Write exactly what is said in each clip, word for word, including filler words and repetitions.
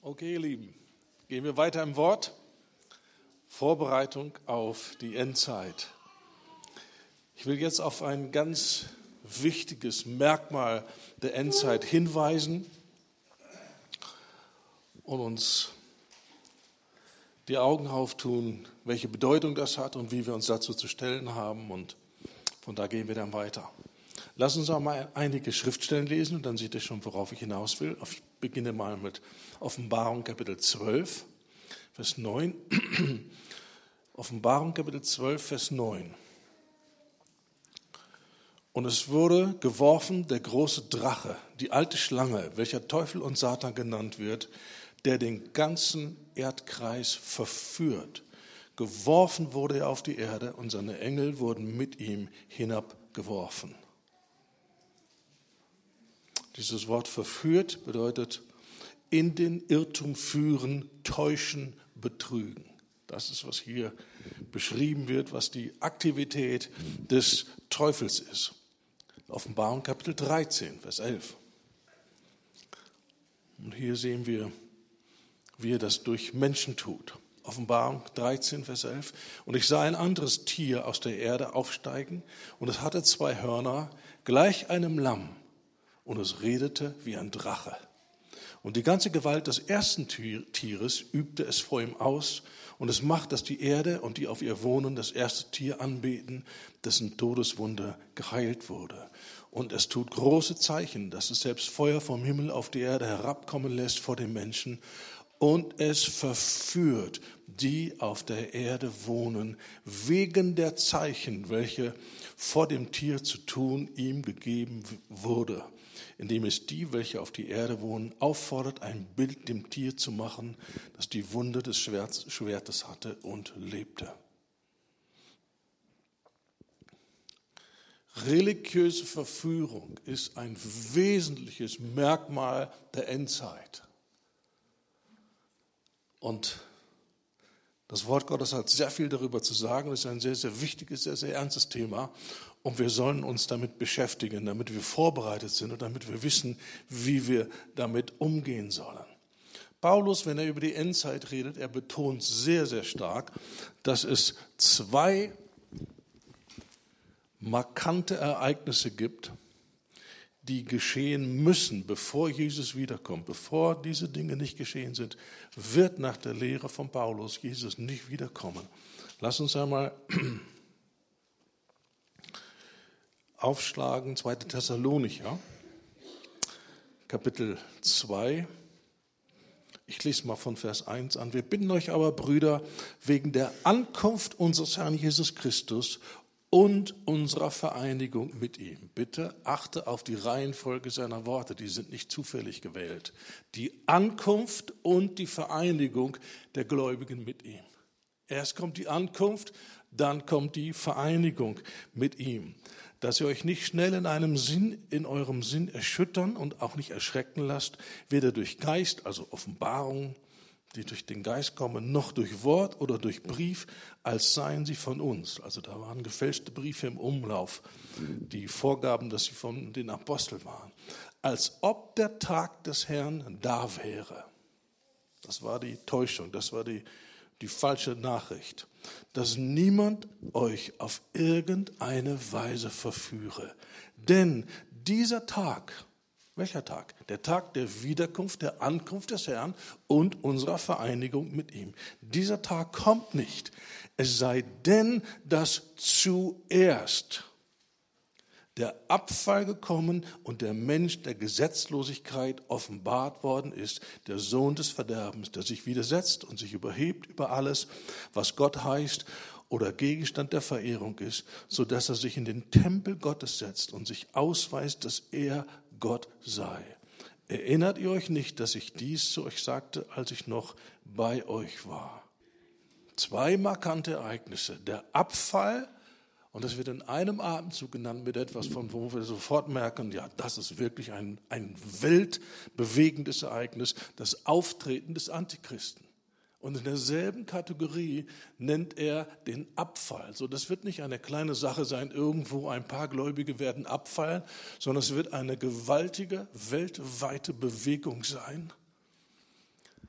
Okay, ihr Lieben, gehen wir weiter im Wort. Vorbereitung auf die Endzeit. Ich will jetzt auf ein ganz wichtiges Merkmal der Endzeit hinweisen und uns die Augen auftun, welche Bedeutung das hat und wie wir uns dazu zu stellen haben. Und von da gehen wir dann weiter. Lass uns auch mal einige Schriftstellen lesen und dann seht ihr schon, worauf ich hinaus will. Ich beginne mal mit Offenbarung Kapitel zwölf, Vers neun. Offenbarung Kapitel zwölf, Vers neun. Und es wurde geworfen der große Drache, die alte Schlange, welcher Teufel und Satan genannt wird, der den ganzen Erdkreis verführt. Geworfen wurde er auf die Erde und seine Engel wurden mit ihm hinabgeworfen. Dieses Wort verführt bedeutet in den Irrtum führen, täuschen, betrügen. Das ist, was hier beschrieben wird, was die Aktivität des Teufels ist. Offenbarung Kapitel dreizehn, Vers elf. Und hier sehen wir, wie er das durch Menschen tut. Offenbarung dreizehn, Vers elf. Und ich sah ein anderes Tier aus der Erde aufsteigen, und es hatte zwei Hörner, gleich einem Lamm, und es redete wie ein Drache. Und die ganze Gewalt des ersten Tieres übte es vor ihm aus, und es macht, dass die Erde und die auf ihr wohnen das erste Tier anbeten, dessen Todeswunde geheilt wurde. Und es tut große Zeichen, dass es selbst Feuer vom Himmel auf die Erde herabkommen lässt vor den Menschen. Und es verführt, die auf der Erde wohnen, wegen der Zeichen, welche vor dem Tier zu tun ihm gegeben wurde, indem es die, welche auf die Erde wohnen, auffordert, ein Bild dem Tier zu machen, das die Wunde des Schwertes hatte und lebte. Religiöse Verführung ist ein wesentliches Merkmal der Endzeit. Und das Wort Gottes hat sehr viel darüber zu sagen. Das ist ein sehr, sehr wichtiges, sehr, sehr ernstes Thema. Und wir sollen uns damit beschäftigen, damit wir vorbereitet sind und damit wir wissen, wie wir damit umgehen sollen. Paulus, wenn er über die Endzeit redet, er betont sehr, sehr stark, dass es zwei markante Ereignisse gibt, die geschehen müssen, bevor Jesus wiederkommt. Bevor diese Dinge nicht geschehen sind, wird nach der Lehre von Paulus Jesus nicht wiederkommen. Lass uns einmal aufschlagen, zweiter Thessalonicher, Kapitel zwei. Ich lese mal von Vers eins an. Wir bitten euch aber, Brüder, wegen der Ankunft unseres Herrn Jesus Christus und unserer Vereinigung mit ihm. Bitte achte auf die Reihenfolge seiner Worte, die sind nicht zufällig gewählt. Die Ankunft und die Vereinigung der Gläubigen mit ihm. Erst kommt die Ankunft, dann kommt die Vereinigung mit ihm. Dass ihr euch nicht schnell in einem Sinn, in eurem Sinn erschüttern und auch nicht erschrecken lasst, weder durch Geist, also Offenbarung, die durch den Geist kommen, noch durch Wort oder durch Brief, als seien sie von uns. Also da waren gefälschte Briefe im Umlauf, die vorgaben, dass sie von den Aposteln waren. Als ob der Tag des Herrn da wäre. Das war die Täuschung, das war die, die falsche Nachricht. Dass niemand euch auf irgendeine Weise verführe. Denn dieser Tag, welcher Tag? Der Tag der Wiederkunft, der Ankunft des Herrn und unserer Vereinigung mit ihm. Dieser Tag kommt nicht, es sei denn, dass zuerst der Abfall gekommen und der Mensch der Gesetzlosigkeit offenbart worden ist, der Sohn des Verderbens, der sich widersetzt und sich überhebt über alles, was Gott heißt oder Gegenstand der Verehrung ist, sodass er sich in den Tempel Gottes setzt und sich ausweist, dass er Gott sei. Erinnert ihr euch nicht, dass ich dies zu euch sagte, als ich noch bei euch war? Zwei markante Ereignisse. Der Abfall, und das wird in einem Atemzug genannt mit etwas, von wo wir sofort merken, ja, das ist wirklich ein, ein weltbewegendes Ereignis, das Auftreten des Antichristen. Und in derselben Kategorie nennt er den Abfall. So, das wird nicht eine kleine Sache sein, irgendwo ein paar Gläubige werden abfallen, sondern es wird eine gewaltige weltweite Bewegung sein,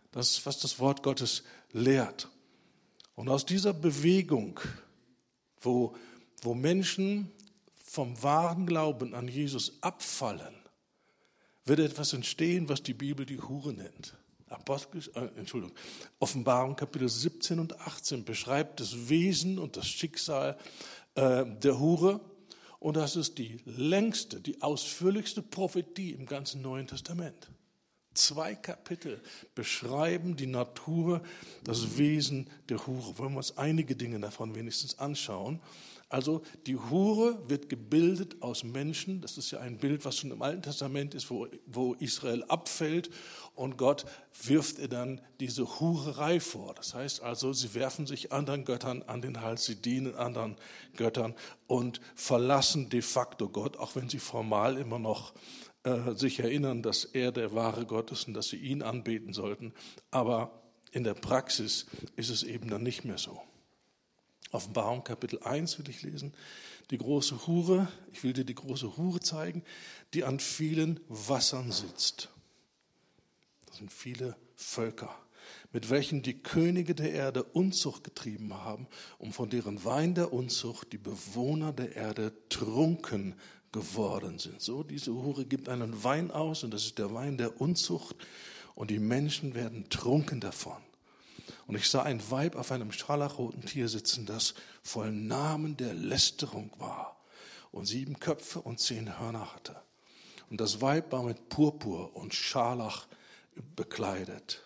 Das ist, was das Wort Gottes lehrt. Und aus dieser Bewegung, wo, wo Menschen vom wahren Glauben an Jesus abfallen, wird etwas entstehen, was die Bibel die Hure nennt. Apostel, äh, Entschuldigung, Offenbarung Kapitel siebzehn und achtzehn beschreibt das Wesen und das Schicksal äh, der Hure. Und das ist die längste, die ausführlichste Prophetie im ganzen Neuen Testament. Zwei Kapitel beschreiben die Natur, das Wesen der Hure. Wollen wir uns einige Dinge davon wenigstens anschauen. Also die Hure wird gebildet aus Menschen. Das ist ja ein Bild, was schon im Alten Testament ist, wo, wo Israel abfällt. Und Gott wirft ihr dann diese Hurerei vor. Das heißt also, sie werfen sich anderen Göttern an den Hals, sie dienen anderen Göttern und verlassen de facto Gott, auch wenn sie formal immer noch äh, sich erinnern, dass er der wahre Gott ist und dass sie ihn anbeten sollten. Aber in der Praxis ist es eben dann nicht mehr so. Offenbarung Kapitel eins will ich lesen. Die große Hure, ich will dir die große Hure zeigen, die an vielen Wassern sitzt. Das sind viele Völker, mit welchen die Könige der Erde Unzucht getrieben haben, um von deren Wein der Unzucht die Bewohner der Erde trunken geworden sind. So, diese Hure gibt einen Wein aus und das ist der Wein der Unzucht und die Menschen werden trunken davon. Und ich sah ein Weib auf einem scharlachroten Tier sitzen, das voll Namen der Lästerung war und sieben Köpfe und zehn Hörner hatte. Und das Weib war mit Purpur und Scharlach bekleidet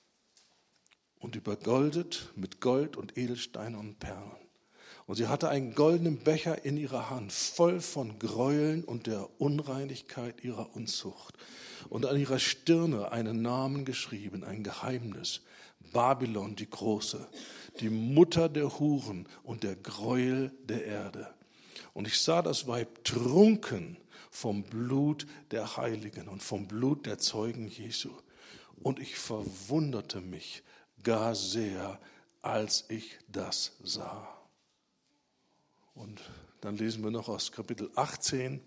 und übergoldet mit Gold und Edelsteinen und Perlen. Und sie hatte einen goldenen Becher in ihrer Hand, voll von Gräueln und der Unreinigkeit ihrer Unzucht. Und an ihrer Stirne einen Namen geschrieben, ein Geheimnis. Babylon die Große, die Mutter der Huren und der Gräuel der Erde. Und ich sah das Weib trunken vom Blut der Heiligen und vom Blut der Zeugen Jesu. Und ich verwunderte mich gar sehr, als ich das sah. Und dann lesen wir noch aus Kapitel achtzehn,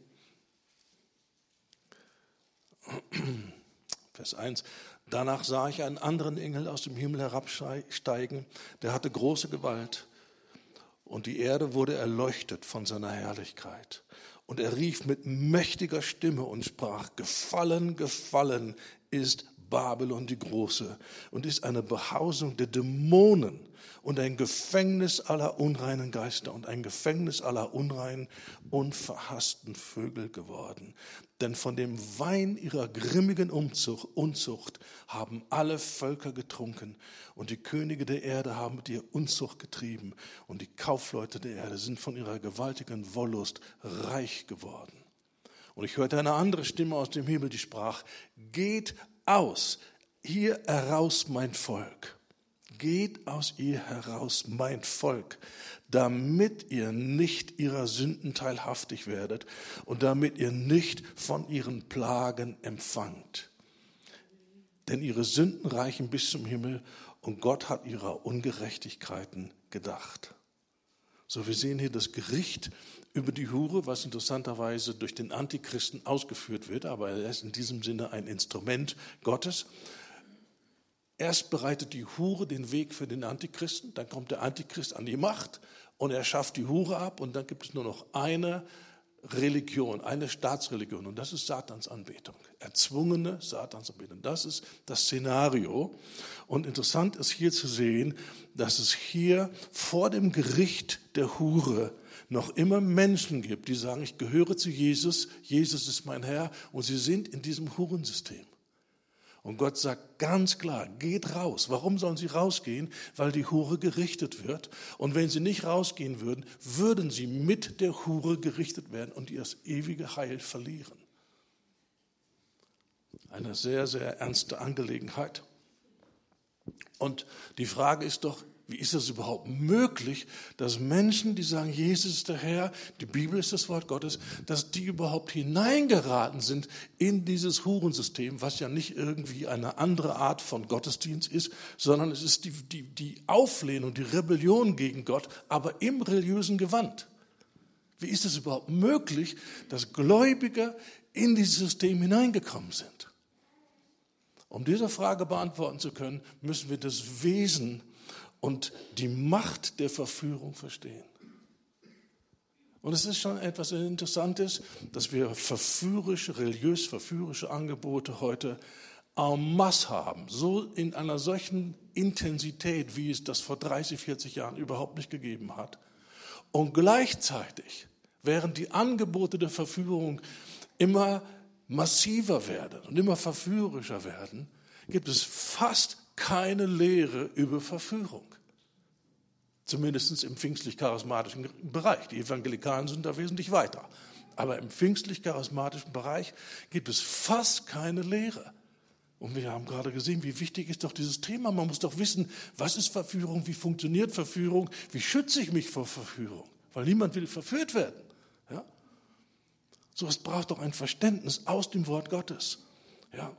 Vers eins. Danach sah ich einen anderen Engel aus dem Himmel herabsteigen, der hatte große Gewalt. Und die Erde wurde erleuchtet von seiner Herrlichkeit. Und er rief mit mächtiger Stimme und sprach, gefallen, gefallen ist Babylon die Große und ist eine Behausung der Dämonen und ein Gefängnis aller unreinen Geister und ein Gefängnis aller unreinen und verhassten Vögel geworden. Denn von dem Wein ihrer grimmigen Unzucht, Unzucht haben alle Völker getrunken und die Könige der Erde haben mit ihr Unzucht getrieben und die Kaufleute der Erde sind von ihrer gewaltigen Wollust reich geworden. Und ich hörte eine andere Stimme aus dem Himmel, die sprach, geht aus, hier heraus mein Volk. Geht aus ihr heraus, mein Volk, damit ihr nicht ihrer Sünden teilhaftig werdet und damit ihr nicht von ihren Plagen empfangt. Denn ihre Sünden reichen bis zum Himmel und Gott hat ihrer Ungerechtigkeiten gedacht. So, wir sehen hier das Gericht über die Hure, was interessanterweise durch den Antichristen ausgeführt wird, aber er ist in diesem Sinne ein Instrument Gottes. Erst bereitet die Hure den Weg für den Antichristen, dann kommt der Antichrist an die Macht und er schafft die Hure ab und dann gibt es nur noch eine Religion, eine Staatsreligion und das ist Satansanbetung, erzwungene Satansanbetung. Das ist das Szenario und interessant ist hier zu sehen, dass es hier vor dem Gericht der Hure noch immer Menschen gibt, die sagen, ich gehöre zu Jesus, Jesus ist mein Herr und sie sind in diesem Hurensystem. Und Gott sagt ganz klar, geht raus. Warum sollen sie rausgehen? Weil die Hure gerichtet wird. Und wenn sie nicht rausgehen würden, würden sie mit der Hure gerichtet werden und ihr das ewige Heil verlieren. Eine sehr, sehr ernste Angelegenheit. Und die Frage ist doch, wie ist es überhaupt möglich, dass Menschen, die sagen, Jesus ist der Herr, die Bibel ist das Wort Gottes, dass die überhaupt hineingeraten sind in dieses Hurensystem, was ja nicht irgendwie eine andere Art von Gottesdienst ist, sondern es ist die, die, die Auflehnung, die Rebellion gegen Gott, aber im religiösen Gewand. Wie ist es überhaupt möglich, dass Gläubige in dieses System hineingekommen sind? Um diese Frage beantworten zu können, müssen wir das Wesen und die Macht der Verführung verstehen. Und es ist schon etwas Interessantes, dass wir verführerische, religiös verführerische Angebote heute en masse haben, so in einer solchen Intensität, wie es das vor dreißig, vierzig Jahren überhaupt nicht gegeben hat. Und gleichzeitig, während die Angebote der Verführung immer massiver werden und immer verführerischer werden, gibt es fast keine Lehre über Verführung. Zumindest im pfingstlich-charismatischen Bereich. Die Evangelikalen sind da wesentlich weiter. Aber im pfingstlich-charismatischen Bereich gibt es fast keine Lehre. Und wir haben gerade gesehen, wie wichtig ist doch dieses Thema. Man muss doch wissen, was ist Verführung, wie funktioniert Verführung, wie schütze ich mich vor Verführung. Weil niemand will verführt werden. Ja? So, es braucht doch ein Verständnis aus dem Wort Gottes. Ja?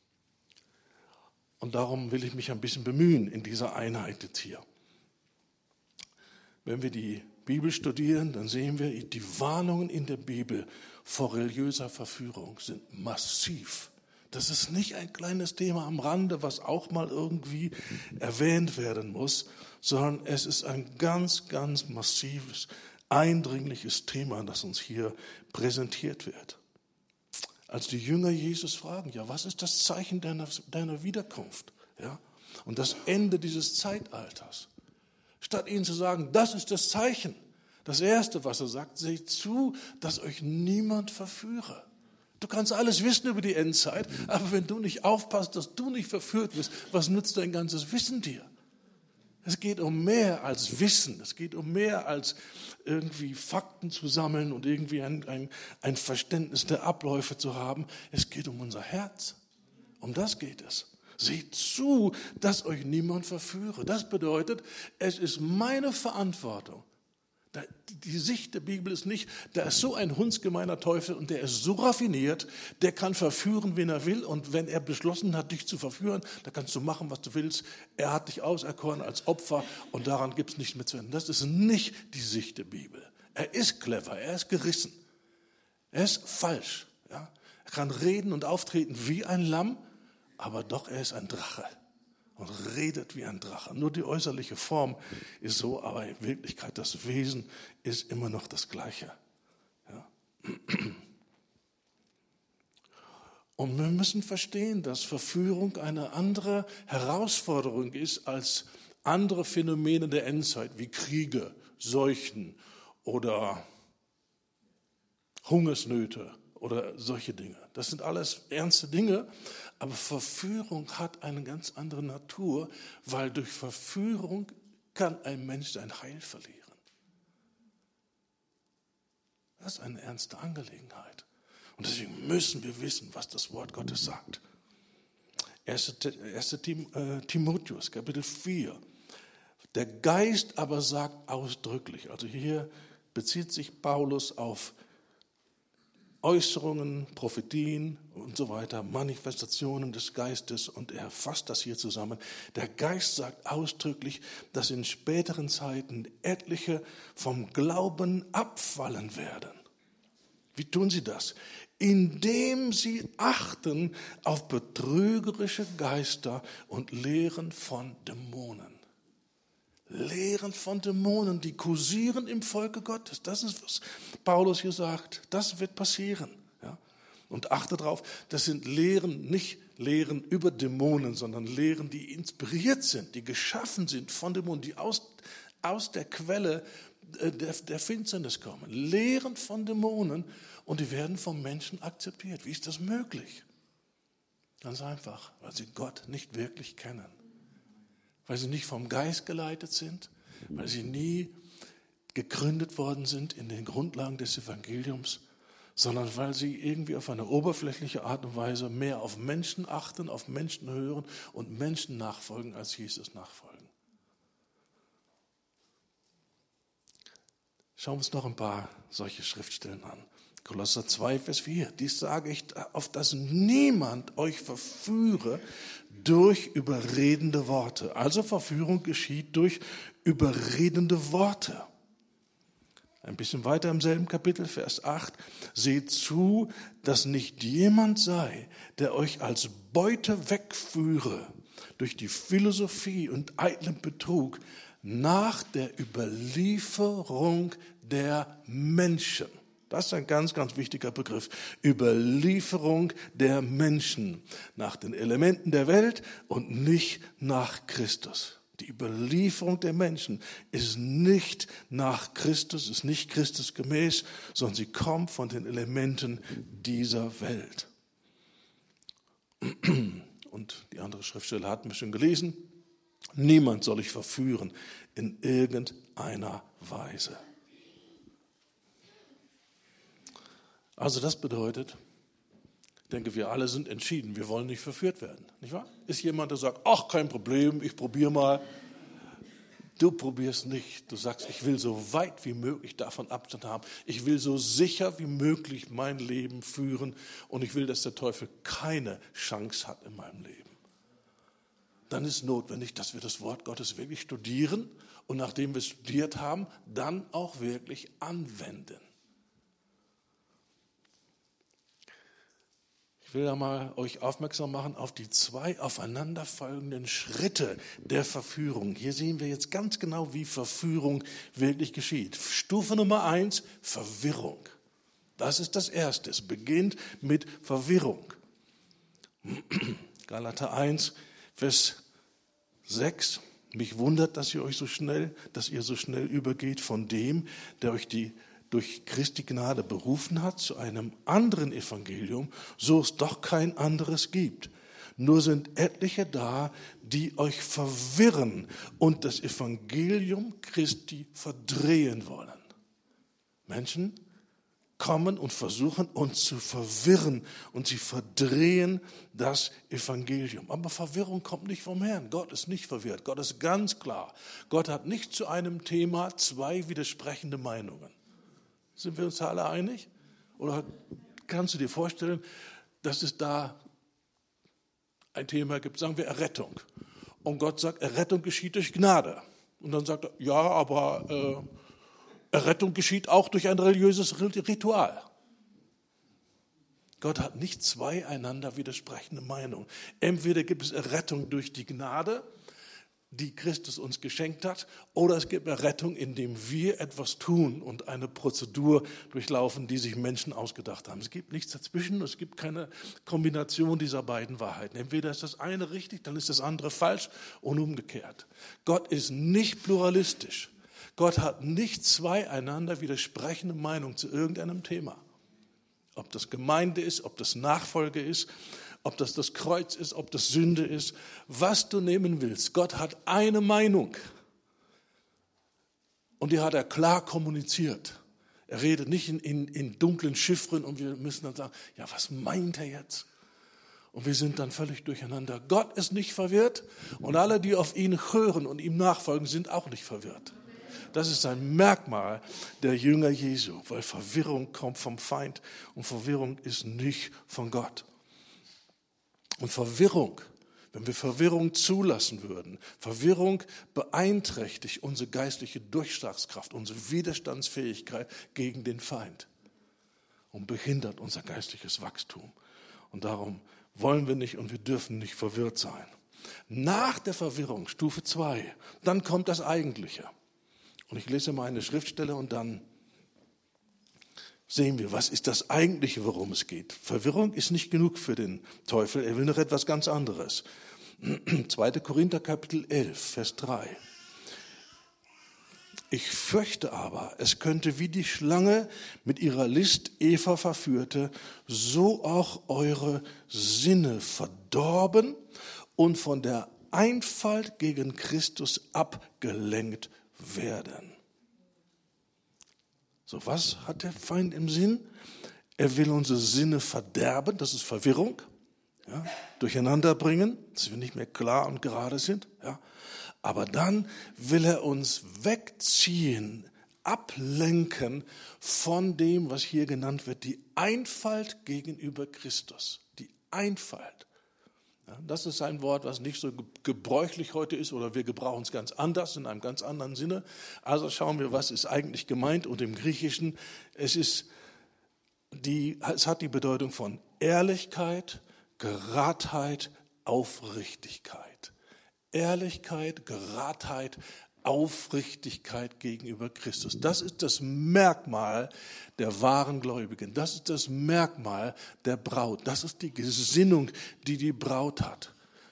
Und darum will ich mich ein bisschen bemühen in dieser Einheit jetzt hier. Wenn wir die Bibel studieren, dann sehen wir, die Warnungen in der Bibel vor religiöser Verführung sind massiv. Das ist nicht ein kleines Thema am Rande, was auch mal irgendwie erwähnt werden muss, sondern es ist ein ganz, ganz massives, eindringliches Thema, das uns hier präsentiert wird. Als die Jünger Jesus fragen, ja, was ist das Zeichen deiner, deiner Wiederkunft? Ja? Und das Ende dieses Zeitalters. Statt ihnen zu sagen, das ist das Zeichen. Das Erste, was er sagt, seht zu, dass euch niemand verführe. Du kannst alles wissen über die Endzeit, aber wenn du nicht aufpasst, dass du nicht verführt wirst, was nützt dein ganzes Wissen dir? Es geht um mehr als Wissen. Es geht um mehr als irgendwie Fakten zu sammeln und irgendwie ein, ein, ein Verständnis der Abläufe zu haben. Es geht um unser Herz. Um das geht es. Seht zu, dass euch niemand verführe. Das bedeutet, es ist meine Verantwortung. Die Sicht der Bibel ist nicht, da ist so ein hundsgemeiner Teufel und der ist so raffiniert, der kann verführen, wen er will. Und wenn er beschlossen hat, dich zu verführen, dann kannst du machen, was du willst. Er hat dich auserkoren als Opfer und daran gibt es nichts mehr zu ändern. Das ist nicht die Sicht der Bibel. Er ist clever, er ist gerissen. Er ist falsch. Ja? Er kann reden und auftreten wie ein Lamm, aber doch, er ist ein Drache und redet wie ein Drache. Nur die äußerliche Form ist so, aber in Wirklichkeit das Wesen ist immer noch das Gleiche. Ja. Und wir müssen verstehen, dass Verführung eine andere Herausforderung ist als andere Phänomene der Endzeit, wie Kriege, Seuchen oder Hungersnöte oder solche Dinge. Das sind alles ernste Dinge, aber Verführung hat eine ganz andere Natur, weil durch Verführung kann ein Mensch sein Heil verlieren. Das ist eine ernste Angelegenheit. Und deswegen müssen wir wissen, was das Wort Gottes sagt. erster Timotheus, Kapitel vier. Der Geist aber sagt ausdrücklich, also hier bezieht sich Paulus auf Äußerungen, Prophetien und so weiter, Manifestationen des Geistes, und er fasst das hier zusammen. Der Geist sagt ausdrücklich, dass in späteren Zeiten etliche vom Glauben abfallen werden. Wie tun sie das? Indem sie achten auf betrügerische Geister und Lehren von Dämonen. Lehren von Dämonen, die kursieren im Volke Gottes. Das ist, was Paulus hier sagt. Das wird passieren. Ja? Und achte darauf, das sind Lehren, nicht Lehren über Dämonen, sondern Lehren, die inspiriert sind, die geschaffen sind von Dämonen, die aus, aus der Quelle der, der Finsternis kommen. Lehren von Dämonen, und die werden vom Menschen akzeptiert. Wie ist das möglich? Ganz einfach, weil sie Gott nicht wirklich kennen. Weil sie nicht vom Geist geleitet sind, weil sie nie gegründet worden sind in den Grundlagen des Evangeliums, sondern weil sie irgendwie auf eine oberflächliche Art und Weise mehr auf Menschen achten, auf Menschen hören und Menschen nachfolgen, als Jesus nachfolgen. Schauen wir uns noch ein paar solche Schriftstellen an. Kolosser zwei, Vers vier. Dies sage ich, auf dass niemand euch verführe durch überredende Worte. Also Verführung geschieht durch überredende Worte. Ein bisschen weiter im selben Kapitel, Vers acht. Seht zu, dass nicht jemand sei, der euch als Beute wegführe durch die Philosophie und eitlen Betrug nach der Überlieferung der Menschen. Das ist ein ganz, ganz wichtiger Begriff. Überlieferung der Menschen nach den Elementen der Welt und nicht nach Christus. Die Überlieferung der Menschen ist nicht nach Christus, ist nicht Christus gemäß, sondern sie kommt von den Elementen dieser Welt. Und die andere Schriftstelle hatten wir schon gelesen. Niemand soll ich verführen in irgendeiner Weise. Also das bedeutet, ich denke, wir alle sind entschieden, wir wollen nicht verführt werden, nicht wahr? Ist jemand, der sagt, ach, kein Problem, ich probiere mal. Du probierst nicht. Du sagst, ich will so weit wie möglich davon Abstand haben. Ich will so sicher wie möglich mein Leben führen und ich will, dass der Teufel keine Chance hat in meinem Leben. Dann ist notwendig, dass wir das Wort Gottes wirklich studieren und nachdem wir es studiert haben, dann auch wirklich anwenden. Ich will da mal euch aufmerksam machen auf die zwei aufeinanderfolgenden Schritte der Verführung. Hier sehen wir jetzt ganz genau, wie Verführung wirklich geschieht. Stufe Nummer eins, Verwirrung. Das ist das Erste. Es beginnt mit Verwirrung. Galater eins, Vers sechs. Mich wundert, dass ihr euch so schnell, dass ihr so schnell übergeht von dem, der euch die durch Christi Gnade berufen hat zu einem anderen Evangelium, so es doch kein anderes gibt. Nur sind etliche da, die euch verwirren und das Evangelium Christi verdrehen wollen. Menschen kommen und versuchen uns zu verwirren und sie verdrehen das Evangelium. Aber Verwirrung kommt nicht vom Herrn. Gott ist nicht verwirrt. Gott ist ganz klar. Gott hat nicht zu einem Thema zwei widersprechende Meinungen. Sind wir uns da alle einig? Oder kannst du dir vorstellen, dass es da ein Thema gibt, sagen wir Errettung. Und Gott sagt, Errettung geschieht durch Gnade. Und dann sagt er, ja, aber äh, Errettung geschieht auch durch ein religiöses Ritual. Gott hat nicht zwei einander widersprechende Meinungen. Entweder gibt es Errettung durch die Gnade, die Christus uns geschenkt hat, oder es gibt Errettung, indem wir etwas tun und eine Prozedur durchlaufen, die sich Menschen ausgedacht haben. Es gibt nichts dazwischen, es gibt keine Kombination dieser beiden Wahrheiten. Entweder ist das eine richtig, dann ist das andere falsch und umgekehrt. Gott ist nicht pluralistisch. Gott hat nicht zwei einander widersprechende Meinungen zu irgendeinem Thema. Ob das Gemeinde ist, ob das Nachfolge ist, ob das das Kreuz ist, ob das Sünde ist, was du nehmen willst. Gott hat eine Meinung und die hat er klar kommuniziert. Er redet nicht in, in, in dunklen Chiffren und wir müssen dann sagen, ja, was meint er jetzt? Und wir sind dann völlig durcheinander. Gott ist nicht verwirrt und alle, die auf ihn hören und ihm nachfolgen, sind auch nicht verwirrt. Das ist ein Merkmal der Jünger Jesu, weil Verwirrung kommt vom Feind und Verwirrung ist nicht von Gott. Und Verwirrung, wenn wir Verwirrung zulassen würden, Verwirrung beeinträchtigt unsere geistliche Durchschlagskraft, unsere Widerstandsfähigkeit gegen den Feind und behindert unser geistliches Wachstum. Und darum wollen wir nicht und wir dürfen nicht verwirrt sein. Nach der Verwirrung, Stufe zwei, dann kommt das Eigentliche. Und ich lese mal eine Schriftstelle und dann sehen wir, was ist das Eigentliche, worum es geht. Verwirrung ist nicht genug für den Teufel, er will noch etwas ganz anderes. zweiter Korinther Kapitel elf, Vers drei. Ich fürchte aber, es könnte wie die Schlange mit ihrer List Eva verführte, so auch eure Sinne verdorben und von der Einfalt gegen Christus abgelenkt werden. So, was hat der Feind im Sinn? Er will unsere Sinne verderben, das ist Verwirrung, ja, durcheinander bringen, dass wir nicht mehr klar und gerade sind. Ja. Aber dann will er uns wegziehen, ablenken von dem, was hier genannt wird, die Einfalt gegenüber Christus. Die Einfalt. Ja, das ist ein Wort, was nicht so gebräuchlich heute ist, oder wir gebrauchen es ganz anders, in einem ganz anderen Sinne. Also schauen wir, was ist eigentlich gemeint. Und im Griechischen, es, ist die, es hat die Bedeutung von Ehrlichkeit, Geradheit, Aufrichtigkeit. Ehrlichkeit, Geradheit, Aufrichtigkeit gegenüber Christus. Das ist das Merkmal der wahren Gläubigen. Das ist das Merkmal der Braut. Das ist die Gesinnung, die die Braut hat.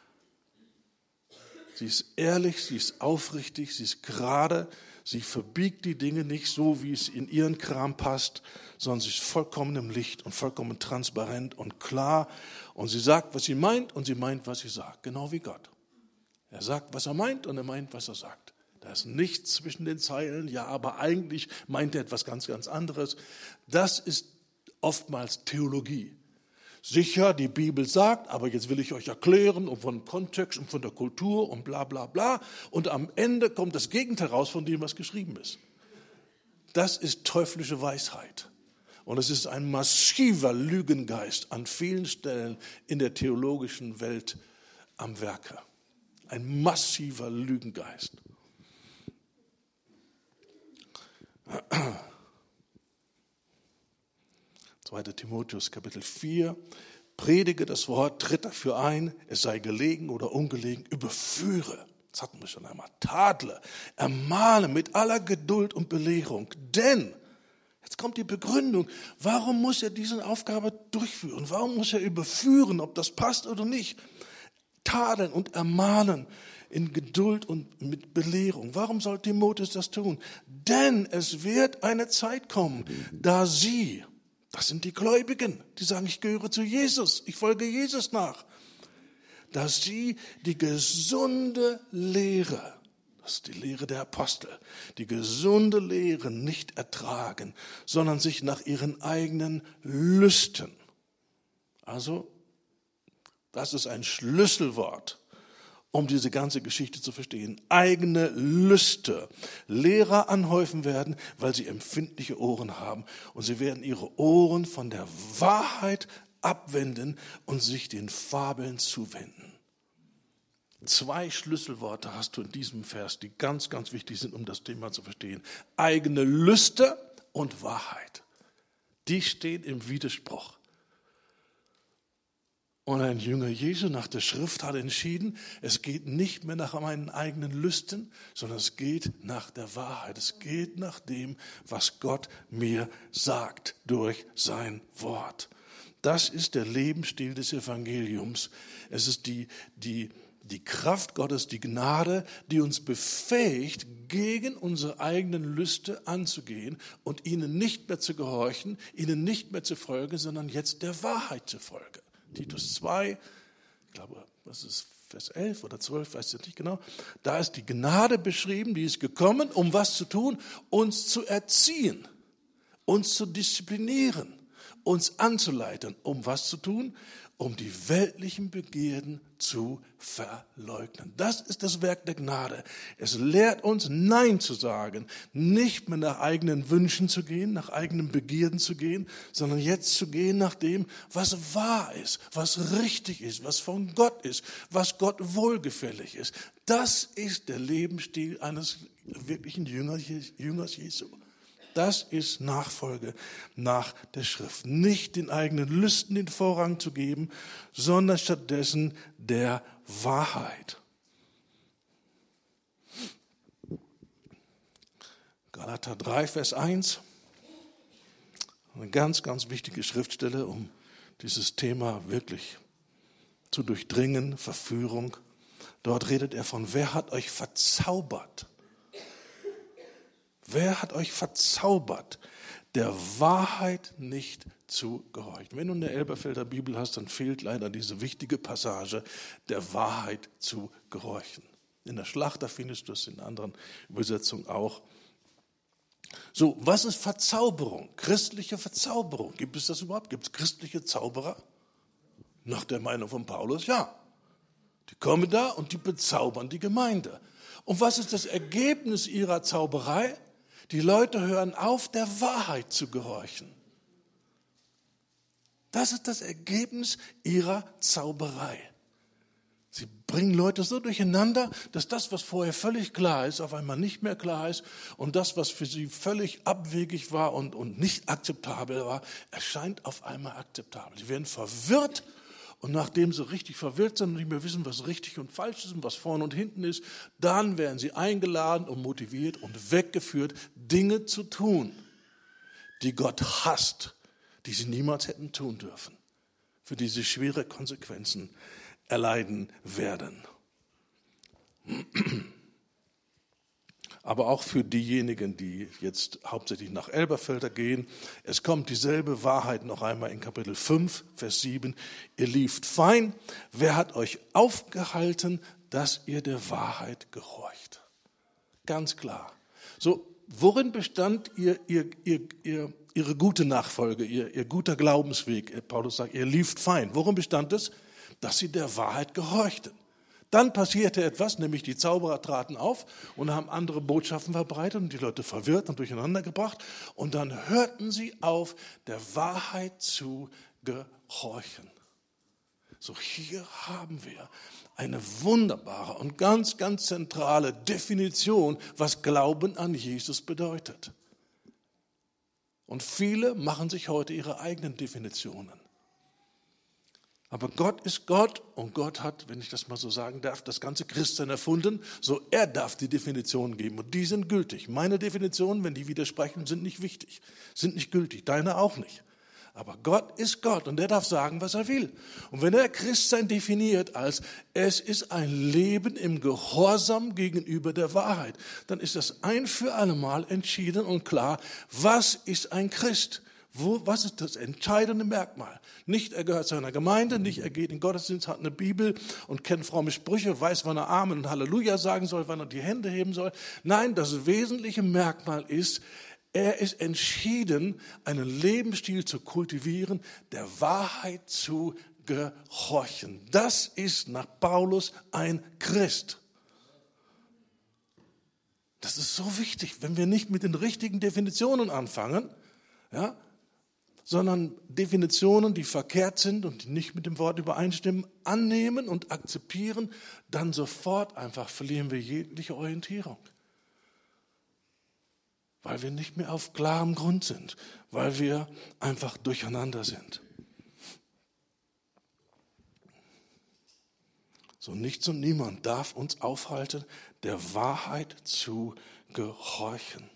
Sie ist ehrlich, sie ist aufrichtig, sie ist gerade, sie verbiegt die Dinge nicht so, wie es in ihren Kram passt, sondern sie ist vollkommen im Licht und vollkommen transparent und klar. Und sie sagt, was sie meint, und sie meint, was sie sagt. Genau wie Gott. Er sagt, was er meint, und er meint, was er sagt. Da ist nichts zwischen den Zeilen, ja, aber eigentlich meint er etwas ganz, ganz anderes. Das ist oftmals Theologie. Sicher, die Bibel sagt, aber jetzt will ich euch erklären und von Kontext und von der Kultur und bla bla bla. Und am Ende kommt das Gegenteil raus von dem, was geschrieben ist. Das ist teuflische Weisheit. Und es ist ein massiver Lügengeist an vielen Stellen in der theologischen Welt am Werke. Ein massiver Lügengeist. zweiter Timotheus Kapitel vier, predige das Wort, tritt dafür ein, es sei gelegen oder ungelegen, überführe, das hatten wir schon einmal, tadle, ermahne mit aller Geduld und Belehrung, denn, jetzt kommt die Begründung, warum muss er diese Aufgabe durchführen, warum muss er überführen, ob das passt oder nicht, tadeln und ermahnen, in Geduld und mit Belehrung. Warum soll Timotheus das tun? Denn es wird eine Zeit kommen, da sie, das sind die Gläubigen, die sagen, ich gehöre zu Jesus, ich folge Jesus nach, dass sie die gesunde Lehre, das ist die Lehre der Apostel, die gesunde Lehre nicht ertragen, sondern sich nach ihren eigenen Lüsten. Also, das ist ein Schlüsselwort, um diese ganze Geschichte zu verstehen. Eigene Lüste. Lehrer anhäufen werden, weil sie empfindliche Ohren haben. Und sie werden ihre Ohren von der Wahrheit abwenden und sich den Fabeln zuwenden. Zwei Schlüsselworte hast du in diesem Vers, die ganz, ganz wichtig sind, um das Thema zu verstehen. Eigene Lüste und Wahrheit. Die stehen im Widerspruch. Und ein Jünger Jesu nach der Schrift hat entschieden, es geht nicht mehr nach meinen eigenen Lüsten, sondern es geht nach der Wahrheit. Es geht nach dem, was Gott mir sagt durch sein Wort. Das ist der Lebensstil des Evangeliums. Es ist die, die, die Kraft Gottes, die Gnade, die uns befähigt, gegen unsere eigenen Lüste anzugehen und ihnen nicht mehr zu gehorchen, ihnen nicht mehr zu folgen, sondern jetzt der Wahrheit zu folgen. Titus zwei, ich glaube, das ist Vers elf oder zwölf, weiß ich jetzt nicht genau. Da ist die Gnade beschrieben, die ist gekommen, um was zu tun? Uns zu erziehen, uns zu disziplinieren, uns anzuleiten. Um was zu tun? Um die weltlichen Begierden zu verleugnen. Das ist das Werk der Gnade. Es lehrt uns, Nein zu sagen, nicht mehr nach eigenen Wünschen zu gehen, nach eigenen Begierden zu gehen, sondern jetzt zu gehen nach dem, was wahr ist, was richtig ist, was von Gott ist, was Gott wohlgefällig ist. Das ist der Lebensstil eines wirklichen Jüngers Jesu. Das ist Nachfolge nach der Schrift. Nicht den eigenen Lüsten den Vorrang zu geben, sondern stattdessen der Wahrheit. Galater drei, Vers eins. Eine ganz, ganz wichtige Schriftstelle, um dieses Thema wirklich zu durchdringen, Verführung. Dort redet er von, wer hat euch verzaubert? Wer hat euch verzaubert, der Wahrheit nicht zu gehorchen? Wenn du eine Elberfelder Bibel hast, dann fehlt leider diese wichtige Passage, der Wahrheit zu gehorchen. In der Schlachter findest du es, in anderen Übersetzungen auch. So, was ist Verzauberung? Christliche Verzauberung. Gibt es das überhaupt? Gibt es christliche Zauberer? Nach der Meinung von Paulus, ja. Die kommen da und die bezaubern die Gemeinde. Und was ist das Ergebnis ihrer Zauberei? Die Leute hören auf, der Wahrheit zu gehorchen. Das ist das Ergebnis ihrer Zauberei. bringen Leute so durcheinander, dass das, was vorher völlig klar ist, auf einmal nicht mehr klar ist und das, was für sie völlig abwegig war und, und nicht akzeptabel war, erscheint auf einmal akzeptabel. Sie werden verwirrt und nachdem sie richtig verwirrt sind und nicht mehr wissen, was richtig und falsch ist und was vorne und hinten ist, dann werden sie eingeladen und motiviert und weggeführt, Dinge zu tun, die Gott hasst, die sie niemals hätten tun dürfen, für die sie schwere Konsequenzen erleiden werden. Aber auch für diejenigen, die jetzt hauptsächlich nach Elberfelder gehen, es kommt dieselbe Wahrheit noch einmal in Kapitel fünf, Vers sieben. Ihr lieft fein. Wer hat euch aufgehalten, dass ihr der Wahrheit gehorcht? Ganz klar. So, worin bestand ihr, ihr, ihr, ihr, ihre gute Nachfolge, ihr, ihr guter Glaubensweg? Paulus sagt, ihr lieft fein. Worin bestand es? Dass sie der Wahrheit gehorchten. Dann passierte etwas, nämlich die Zauberer traten auf und haben andere Botschaften verbreitet und die Leute verwirrt und durcheinander gebracht. Und dann hörten sie auf, der Wahrheit zu gehorchen. So, hier haben wir eine wunderbare und ganz, ganz zentrale Definition, was Glauben an Jesus bedeutet. Und viele machen sich heute ihre eigenen Definitionen. Aber Gott ist Gott und Gott hat, wenn ich das mal so sagen darf, das ganze Christsein erfunden, so er darf die Definitionen geben und die sind gültig. Meine Definitionen, wenn die widersprechen, sind nicht wichtig, sind nicht gültig, deine auch nicht. Aber Gott ist Gott und er darf sagen, was er will. Und wenn er Christsein definiert als es ist ein Leben im Gehorsam gegenüber der Wahrheit, dann ist das ein für allemal entschieden und klar, was ist ein Christ? Wo, was ist das entscheidende Merkmal? Nicht, er gehört zu einer Gemeinde, nicht, er geht in den Gottesdienst, hat eine Bibel und kennt fromme Sprüche, weiß, wann er Amen und Halleluja sagen soll, wann er die Hände heben soll. Nein, das wesentliche Merkmal ist, er ist entschieden, einen Lebensstil zu kultivieren, der Wahrheit zu gehorchen. Das ist nach Paulus ein Christ. Das ist so wichtig, wenn wir nicht mit den richtigen Definitionen anfangen, ja, sondern Definitionen, die verkehrt sind und die nicht mit dem Wort übereinstimmen, annehmen und akzeptieren, dann sofort einfach verlieren wir jegliche Orientierung. Weil wir nicht mehr auf klarem Grund sind, weil wir einfach durcheinander sind. So, nichts und niemand darf uns aufhalten, der Wahrheit zu gehorchen.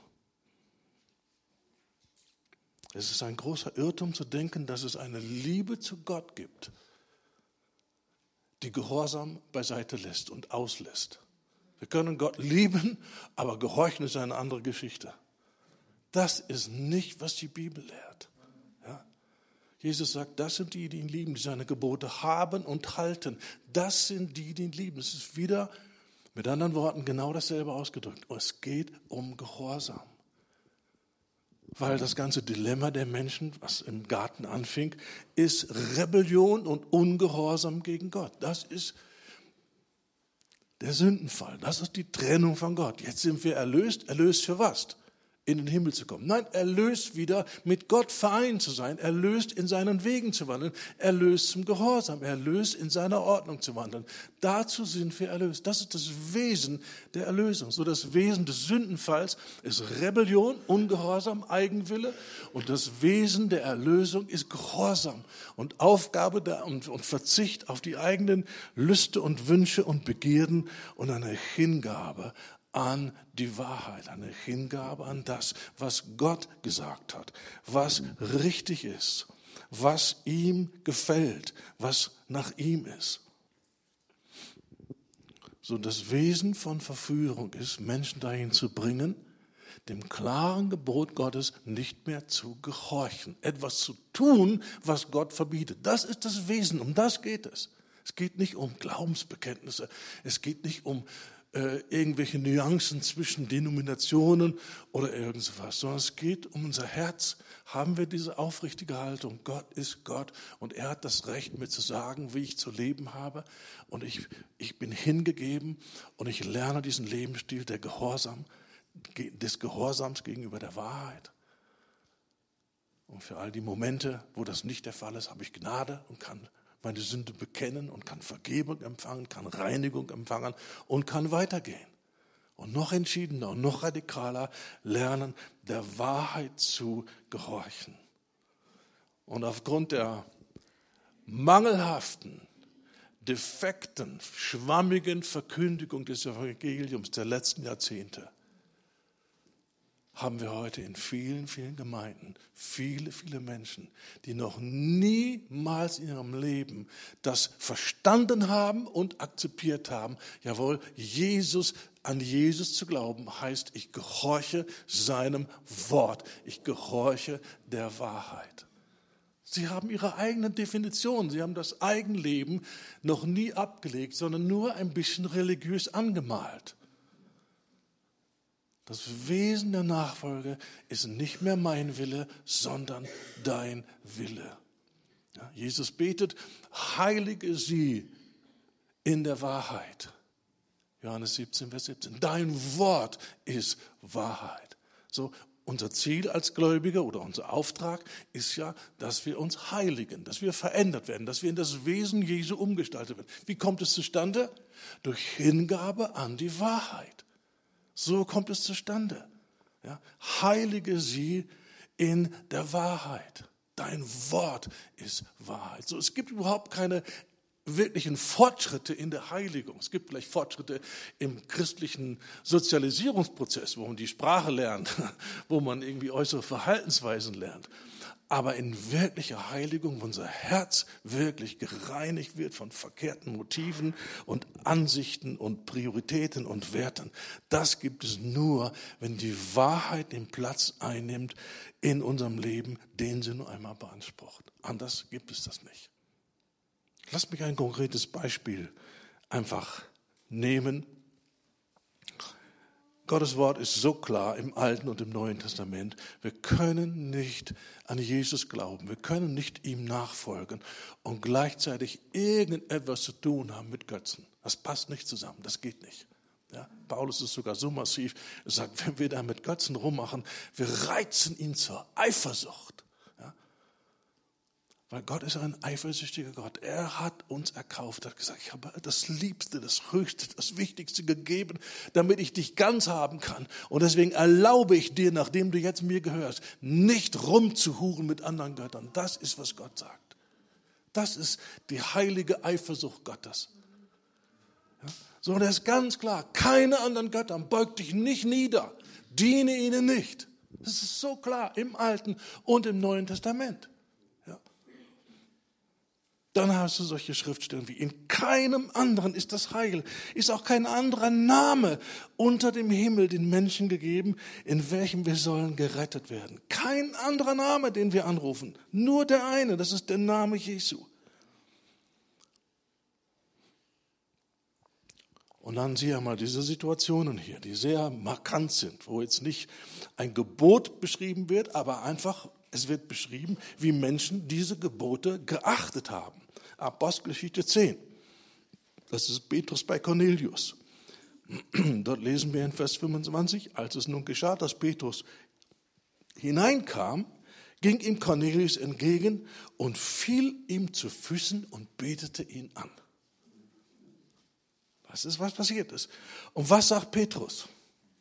Es ist ein großer Irrtum zu denken, dass es eine Liebe zu Gott gibt, die Gehorsam beiseite lässt und auslässt. Wir können Gott lieben, aber Gehorchen ist eine andere Geschichte. Das ist nicht, was die Bibel lehrt. Ja? Jesus sagt, das sind die, die ihn lieben, die seine Gebote haben und halten. Das sind die, die ihn lieben. Es ist wieder, mit anderen Worten, genau dasselbe ausgedrückt. Es geht um Gehorsam. Weil das ganze Dilemma der Menschen, was im Garten anfing, ist Rebellion und Ungehorsam gegen Gott. Das ist der Sündenfall. Das ist die Trennung von Gott. Jetzt sind wir erlöst. Erlöst für was? In den Himmel zu kommen. Nein, erlöst wieder mit Gott vereint zu sein, erlöst in seinen Wegen zu wandeln, erlöst zum Gehorsam, erlöst in seiner Ordnung zu wandeln. Dazu sind wir erlöst. Das ist das Wesen der Erlösung. So das Wesen des Sündenfalls ist Rebellion, Ungehorsam, Eigenwille und das Wesen der Erlösung ist Gehorsam und Aufgabe der, und, und Verzicht auf die eigenen Lüste und Wünsche und Begierden und eine Hingabe an die Wahrheit, eine Hingabe an das, was Gott gesagt hat, was richtig ist, was ihm gefällt, was nach ihm ist. So das Wesen von Verführung ist, Menschen dahin zu bringen, dem klaren Gebot Gottes nicht mehr zu gehorchen, etwas zu tun, was Gott verbietet. Das ist das Wesen, um das geht es. Es geht nicht um Glaubensbekenntnisse, es geht nicht um Äh, irgendwelche Nuancen zwischen Denominationen oder irgendwas, sondern es geht um unser Herz. Haben wir diese aufrichtige Haltung? Gott ist Gott und er hat das Recht, mir zu sagen, wie ich zu leben habe. Und ich, ich bin hingegeben und ich lerne diesen Lebensstil der Gehorsam, des Gehorsams gegenüber der Wahrheit. Und für all die Momente, wo das nicht der Fall ist, habe ich Gnade und kann meine Sünde bekennen und kann Vergebung empfangen, kann Reinigung empfangen und kann weitergehen. Und noch entschiedener und noch radikaler lernen, der Wahrheit zu gehorchen. Und aufgrund der mangelhaften, defekten, schwammigen Verkündigung des Evangeliums der letzten Jahrzehnte haben wir heute in vielen, vielen Gemeinden viele, viele Menschen, die noch niemals in ihrem Leben das verstanden haben und akzeptiert haben. Jawohl, Jesus, an Jesus zu glauben, heißt, ich gehorche seinem Wort. Ich gehorche der Wahrheit. Sie haben ihre eigenen Definitionen. Sie haben das Eigenleben noch nie abgelegt, sondern nur ein bisschen religiös angemalt. Das Wesen der Nachfolge ist nicht mehr mein Wille, sondern dein Wille. Ja, Jesus betet, heilige sie in der Wahrheit. Johannes siebzehn, Vers siebzehn. Dein Wort ist Wahrheit. So, unser Ziel als Gläubiger oder unser Auftrag ist ja, dass wir uns heiligen, dass wir verändert werden, dass wir in das Wesen Jesu umgestaltet werden. Wie kommt es zustande? Durch Hingabe an die Wahrheit. So kommt es zustande. Ja, heilige sie in der Wahrheit. Dein Wort ist Wahrheit. So, es gibt überhaupt keine wirklichen Fortschritte in der Heiligung. Es gibt vielleicht Fortschritte im christlichen Sozialisierungsprozess, wo man die Sprache lernt, wo man irgendwie äußere Verhaltensweisen lernt. Aber in wirklicher Heiligung, wo unser Herz wirklich gereinigt wird von verkehrten Motiven und Ansichten und Prioritäten und Werten, das gibt es nur, wenn die Wahrheit den Platz einnimmt in unserem Leben, den sie nur einmal beansprucht. Anders gibt es das nicht. Lass mich ein konkretes Beispiel einfach nehmen. Gottes Wort ist so klar im Alten und im Neuen Testament. Wir können nicht an Jesus glauben. Wir können nicht ihm nachfolgen und gleichzeitig irgendetwas zu tun haben mit Götzen. Das passt nicht zusammen. Das geht nicht. Ja, Paulus ist sogar so massiv. Er sagt, wenn wir da mit Götzen rummachen, wir reizen ihn zur Eifersucht. Ja, weil Gott ist ein eifersüchtiger Gott. Er hat uns erkauft. Er hat gesagt, ich habe das Liebste, das Höchste, das Wichtigste gegeben, damit ich dich ganz haben kann. Und deswegen erlaube ich dir, nachdem du jetzt mir gehörst, nicht rumzuhuren mit anderen Göttern. Das ist, was Gott sagt. Das ist die heilige Eifersucht Gottes. Ja? So, und das ist ganz klar. Keine anderen Götter. Beug dich nicht nieder. Diene ihnen nicht. Das ist so klar im Alten und im Neuen Testament. Dann hast du solche Schriftstellen wie, in keinem anderen ist das Heil, ist auch kein anderer Name unter dem Himmel den Menschen gegeben, in welchem wir sollen gerettet werden. Kein anderer Name, den wir anrufen, nur der eine, das ist der Name Jesu. Und dann sieh einmal diese Situationen hier, die sehr markant sind, wo jetzt nicht ein Gebot beschrieben wird, aber einfach, es wird beschrieben, wie Menschen diese Gebote geachtet haben. Apostelgeschichte zehn. Das ist Petrus bei Cornelius. Dort lesen wir in Vers fünfundzwanzig, als es nun geschah, dass Petrus hineinkam, ging ihm Cornelius entgegen und fiel ihm zu Füßen und betete ihn an. Das ist, was passiert ist. Und was sagt Petrus?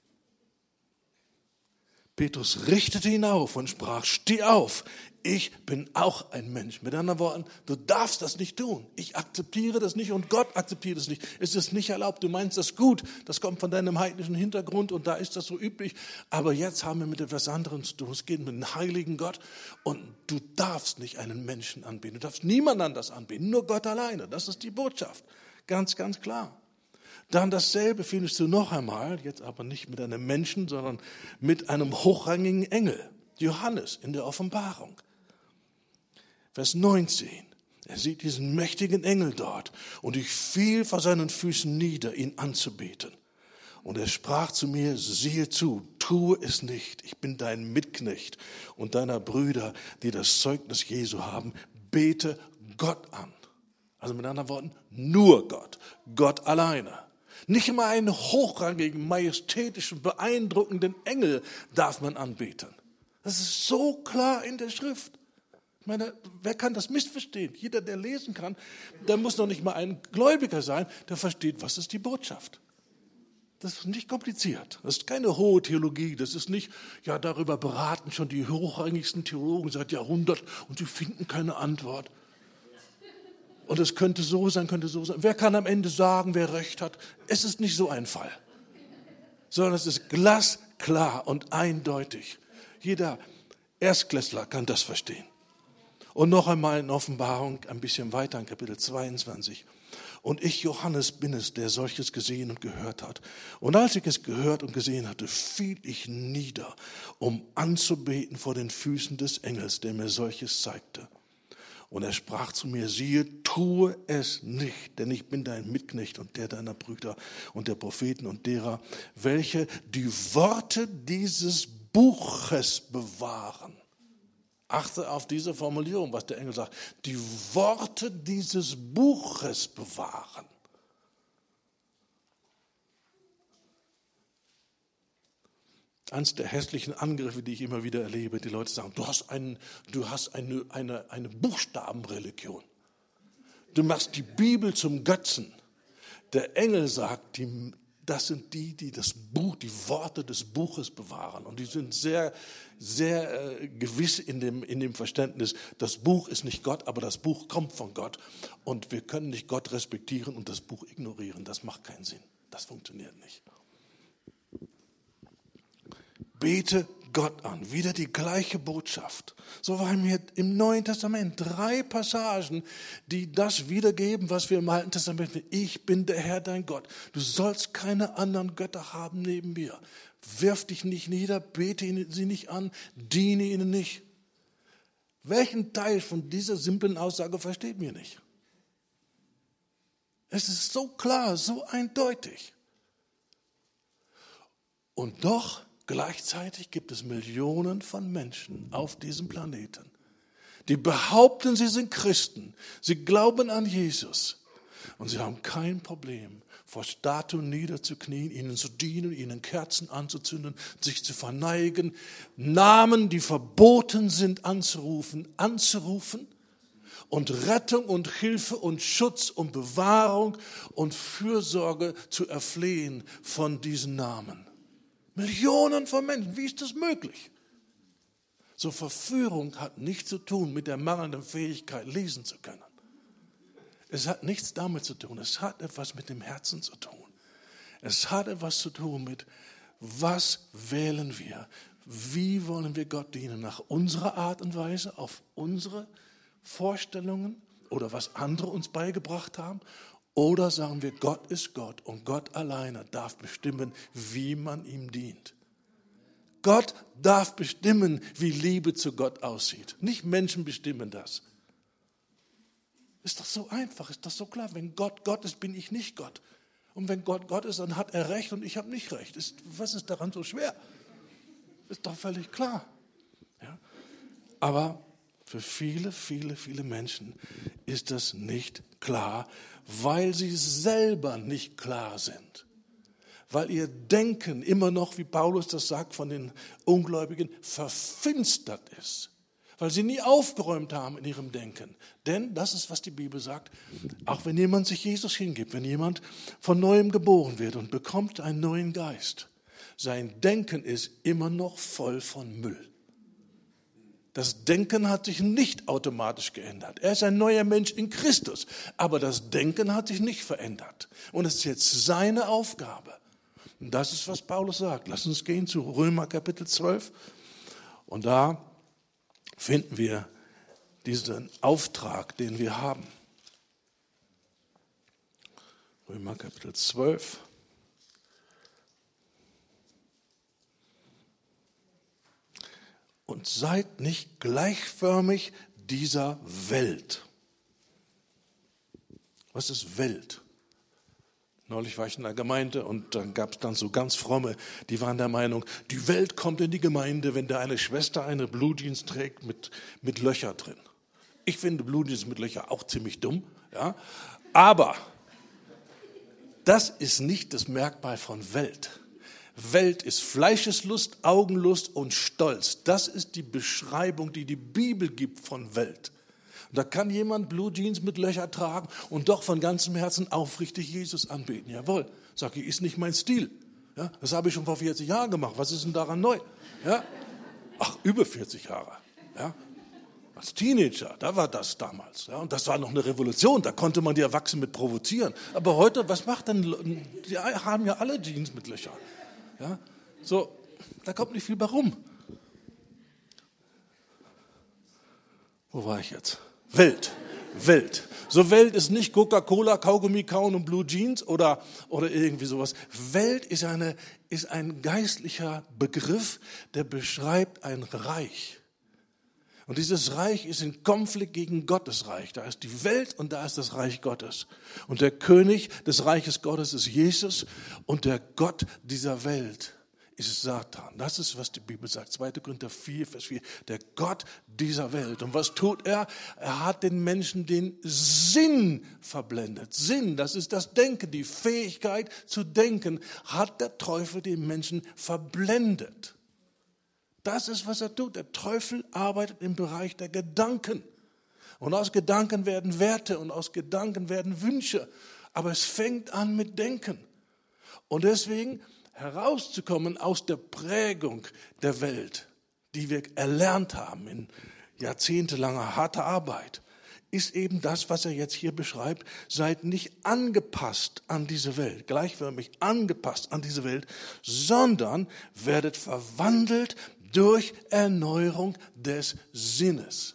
Petrus richtete ihn auf und sprach, steh auf, ich bin auch ein Mensch. Mit anderen Worten, du darfst das nicht tun. Ich akzeptiere das nicht und Gott akzeptiert es nicht. Es ist nicht erlaubt, du meinst das gut, das kommt von deinem heidnischen Hintergrund und da ist das so üblich. Aber jetzt haben wir mit etwas anderem zu tun. Es geht mit dem heiligen Gott und du darfst nicht einen Menschen anbeten. Du darfst niemand anders anbeten, nur Gott alleine. Das ist die Botschaft. Ganz, ganz klar. Dann dasselbe findest du noch einmal, jetzt aber nicht mit einem Menschen, sondern mit einem hochrangigen Engel, Johannes in der Offenbarung. Vers neunzehn, er sieht diesen mächtigen Engel dort und ich fiel vor seinen Füßen nieder, ihn anzubeten. Und er sprach zu mir, siehe zu, tue es nicht, ich bin dein Mitknecht und deiner Brüder, die das Zeugnis Jesu haben, bete Gott an. Also mit anderen Worten, nur Gott, Gott alleine. Nicht immer einen hochrangigen, majestätischen, beeindruckenden Engel darf man anbeten. Das ist so klar in der Schrift. Ich meine, wer kann das missverstehen? Jeder, der lesen kann, der muss noch nicht mal ein Gläubiger sein, der versteht, was ist die Botschaft. Das ist nicht kompliziert. Das ist keine hohe Theologie. Das ist nicht, ja, darüber beraten schon die hochrangigsten Theologen seit Jahrhunderten und sie finden keine Antwort. Und es könnte so sein, könnte so sein. Wer kann am Ende sagen, wer recht hat? Es ist nicht so ein Fall. Sondern es ist glasklar und eindeutig. Jeder Erstklässler kann das verstehen. Und noch einmal in Offenbarung, ein bisschen weiter in Kapitel zweiundzwanzig. Und ich, Johannes, bin es, der solches gesehen und gehört hat. Und als ich es gehört und gesehen hatte, fiel ich nieder, um anzubeten vor den Füßen des Engels, der mir solches zeigte. Und er sprach zu mir, siehe, tue es nicht, denn ich bin dein Mitknecht und der deiner Brüder und der Propheten und derer, welche die Worte dieses Buches bewahren. Achte auf diese Formulierung, was der Engel sagt. Die Worte dieses Buches bewahren. Eines der hässlichen Angriffe, die ich immer wieder erlebe, die Leute sagen, du hast, einen, du hast eine, eine, eine Buchstabenreligion. Du machst die Bibel zum Götzen. Der Engel sagt, die, das sind die, die das Buch, die Worte des Buches bewahren. Und die sind sehr, sehr äh, gewiss in dem, in dem Verständnis, das Buch ist nicht Gott, aber das Buch kommt von Gott. Und wir können nicht Gott respektieren und das Buch ignorieren. Das macht keinen Sinn. Das funktioniert nicht. Bete Gott an. Wieder die gleiche Botschaft. So waren wir im Neuen Testament drei Passagen, die das wiedergeben, was wir im Alten Testament finden. Ich bin der Herr, dein Gott. Du sollst keine anderen Götter haben neben mir. Wirf dich nicht nieder, bete sie nicht an, diene ihnen nicht. Welchen Teil von dieser simplen Aussage versteht mir nicht? Es ist so klar, so eindeutig. Und doch gleichzeitig gibt es Millionen von Menschen auf diesem Planeten, die behaupten, sie sind Christen, sie glauben an Jesus und sie haben kein Problem, vor Statuen niederzuknien, ihnen zu dienen, ihnen Kerzen anzuzünden, sich zu verneigen, Namen, die verboten sind, anzurufen, anzurufen und Rettung und Hilfe und Schutz und Bewahrung und Fürsorge zu erflehen von diesen Namen. Millionen von Menschen, wie ist das möglich? So, Verführung hat nichts zu tun mit der mangelnden Fähigkeit, lesen zu können. Es hat nichts damit zu tun, es hat etwas mit dem Herzen zu tun. Es hat etwas zu tun mit, was wählen wir? Wie wollen wir Gott dienen? Nach unserer Art und Weise, auf unsere Vorstellungen oder was andere uns beigebracht haben? Oder sagen wir, Gott ist Gott und Gott alleine darf bestimmen, wie man ihm dient. Gott darf bestimmen, wie Liebe zu Gott aussieht. Nicht Menschen bestimmen das. Ist doch so einfach, ist doch so klar. Wenn Gott Gott ist, bin ich nicht Gott. Und wenn Gott Gott ist, dann hat er Recht und ich habe nicht Recht. Ist, was ist daran so schwer? Ist doch völlig klar. Ja? Aber für viele, viele, viele Menschen ist das nicht klar, weil sie selber nicht klar sind. Weil ihr Denken immer noch, wie Paulus das sagt, von den Ungläubigen verfinstert ist. Weil sie nie aufgeräumt haben in ihrem Denken. Denn, das ist, was die Bibel sagt, auch wenn jemand sich Jesus hingibt, wenn jemand von Neuem geboren wird und bekommt einen neuen Geist, sein Denken ist immer noch voll von Müll. Das Denken hat sich nicht automatisch geändert. Er ist ein neuer Mensch in Christus. Aber das Denken hat sich nicht verändert. Und es ist jetzt seine Aufgabe. Und das ist, was Paulus sagt. Lass uns gehen zu Römer Kapitel zwölf. Und da finden wir diesen Auftrag, den wir haben. Römer Kapitel zwölf. Und seid nicht gleichförmig dieser Welt. Was ist Welt? Neulich war ich in einer Gemeinde und dann gab es dann so ganz fromme, die waren der Meinung, die Welt kommt in die Gemeinde, wenn da eine Schwester eine Blutdienst trägt mit, mit Löcher drin. Ich finde Blutdienst mit Löcher auch ziemlich dumm, ja. Aber das ist nicht das Merkmal von Welt. Welt ist Fleischeslust, Augenlust und Stolz. Das ist die Beschreibung, die die Bibel gibt von Welt. Und da kann jemand Blue Jeans mit Löcher tragen und doch von ganzem Herzen aufrichtig Jesus anbeten. Jawohl, sage ich, ist nicht mein Stil. Ja, das habe ich schon vor vierzig Jahren gemacht. Was ist denn daran neu? Ja? Ach, über vierzig Jahre. Ja? Als Teenager, da war das damals. Ja? Und das war noch eine Revolution, da konnte man die Erwachsenen mit provozieren. Aber heute, was macht denn, die haben ja alle Jeans mit Löchern. Ja? So, da kommt nicht viel bei rum. Wo war ich jetzt? Welt. Welt. So Welt ist nicht Coca-Cola, Kaugummi kauen und Blue Jeans oder, oder irgendwie sowas. Welt ist, eine, ist ein geistlicher Begriff, der beschreibt ein Reich. Und dieses Reich ist in Konflikt gegen Gottes Reich. Da ist die Welt und da ist das Reich Gottes. Und der König des Reiches Gottes ist Jesus und der Gott dieser Welt ist Satan. Das ist, was die Bibel sagt. zweiter Korinther vier, Vers vier. Der Gott dieser Welt. Und was tut er? Er hat den Menschen den Sinn verblendet. Sinn, das ist das Denken, die Fähigkeit zu denken, hat der Teufel den Menschen verblendet. Das ist, was er tut. Der Teufel arbeitet im Bereich der Gedanken. Und aus Gedanken werden Werte und aus Gedanken werden Wünsche. Aber es fängt an mit Denken. Und deswegen herauszukommen aus der Prägung der Welt, die wir erlernt haben in jahrzehntelanger harter Arbeit, ist eben das, was er jetzt hier beschreibt. Seid nicht angepasst an diese Welt, gleichförmig angepasst an diese Welt, sondern werdet verwandelt durch Erneuerung des Sinnes.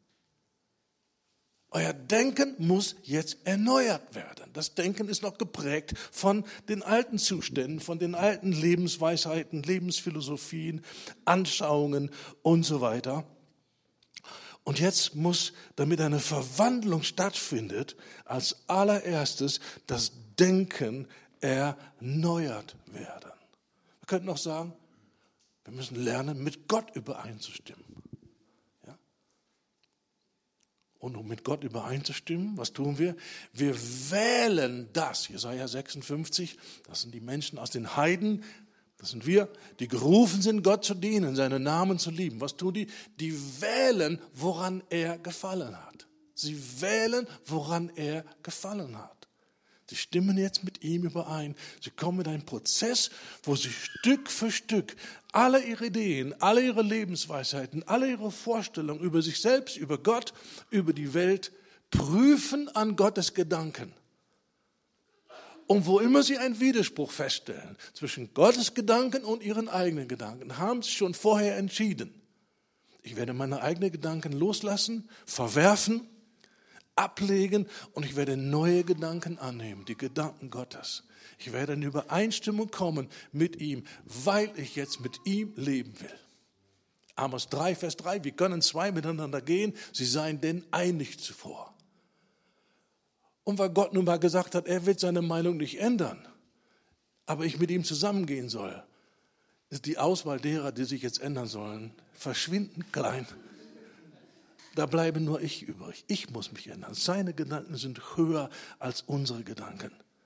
Euer Denken muss jetzt erneuert werden. Das Denken ist noch geprägt von den alten Zuständen, von den alten Lebensweisheiten, Lebensphilosophien, Anschauungen und so weiter. Und jetzt muss, damit eine Verwandlung stattfindet, als allererstes das Denken erneuert werden. Wir könnten auch sagen, wir müssen lernen, mit Gott übereinzustimmen. Ja? Und um mit Gott übereinzustimmen, was tun wir? Wir wählen das, Jesaja sechsundfünfzig, das sind die Menschen aus den Heiden, das sind wir, die gerufen sind, Gott zu dienen, seinen Namen zu lieben. Was tun die? Die wählen, woran er gefallen hat. Sie wählen, woran er gefallen hat. Sie stimmen jetzt mit ihm überein. Sie kommen in einen Prozess, wo sie Stück für Stück alle ihre Ideen, alle ihre Lebensweisheiten, alle ihre Vorstellungen über sich selbst, über Gott, über die Welt prüfen an Gottes Gedanken. Und wo immer sie einen Widerspruch feststellen zwischen Gottes Gedanken und ihren eigenen Gedanken, haben sie schon vorher entschieden. Ich werde meine eigenen Gedanken loslassen, verwerfen, ablegen und ich werde neue Gedanken annehmen, die Gedanken Gottes. Ich werde in Übereinstimmung kommen mit ihm, weil ich jetzt mit ihm leben will. Amos drei, Vers drei, wie können zwei miteinander gehen, sie seien denn einig zuvor. Und weil Gott nun mal gesagt hat, er wird seine Meinung nicht ändern, aber ich mit ihm zusammengehen soll, ist die Auswahl derer, die sich jetzt ändern sollen, verschwindend klein. Da bleibe nur ich übrig. Ich muss mich ändern. Seine Gedanken sind höher als unsere Gedanken.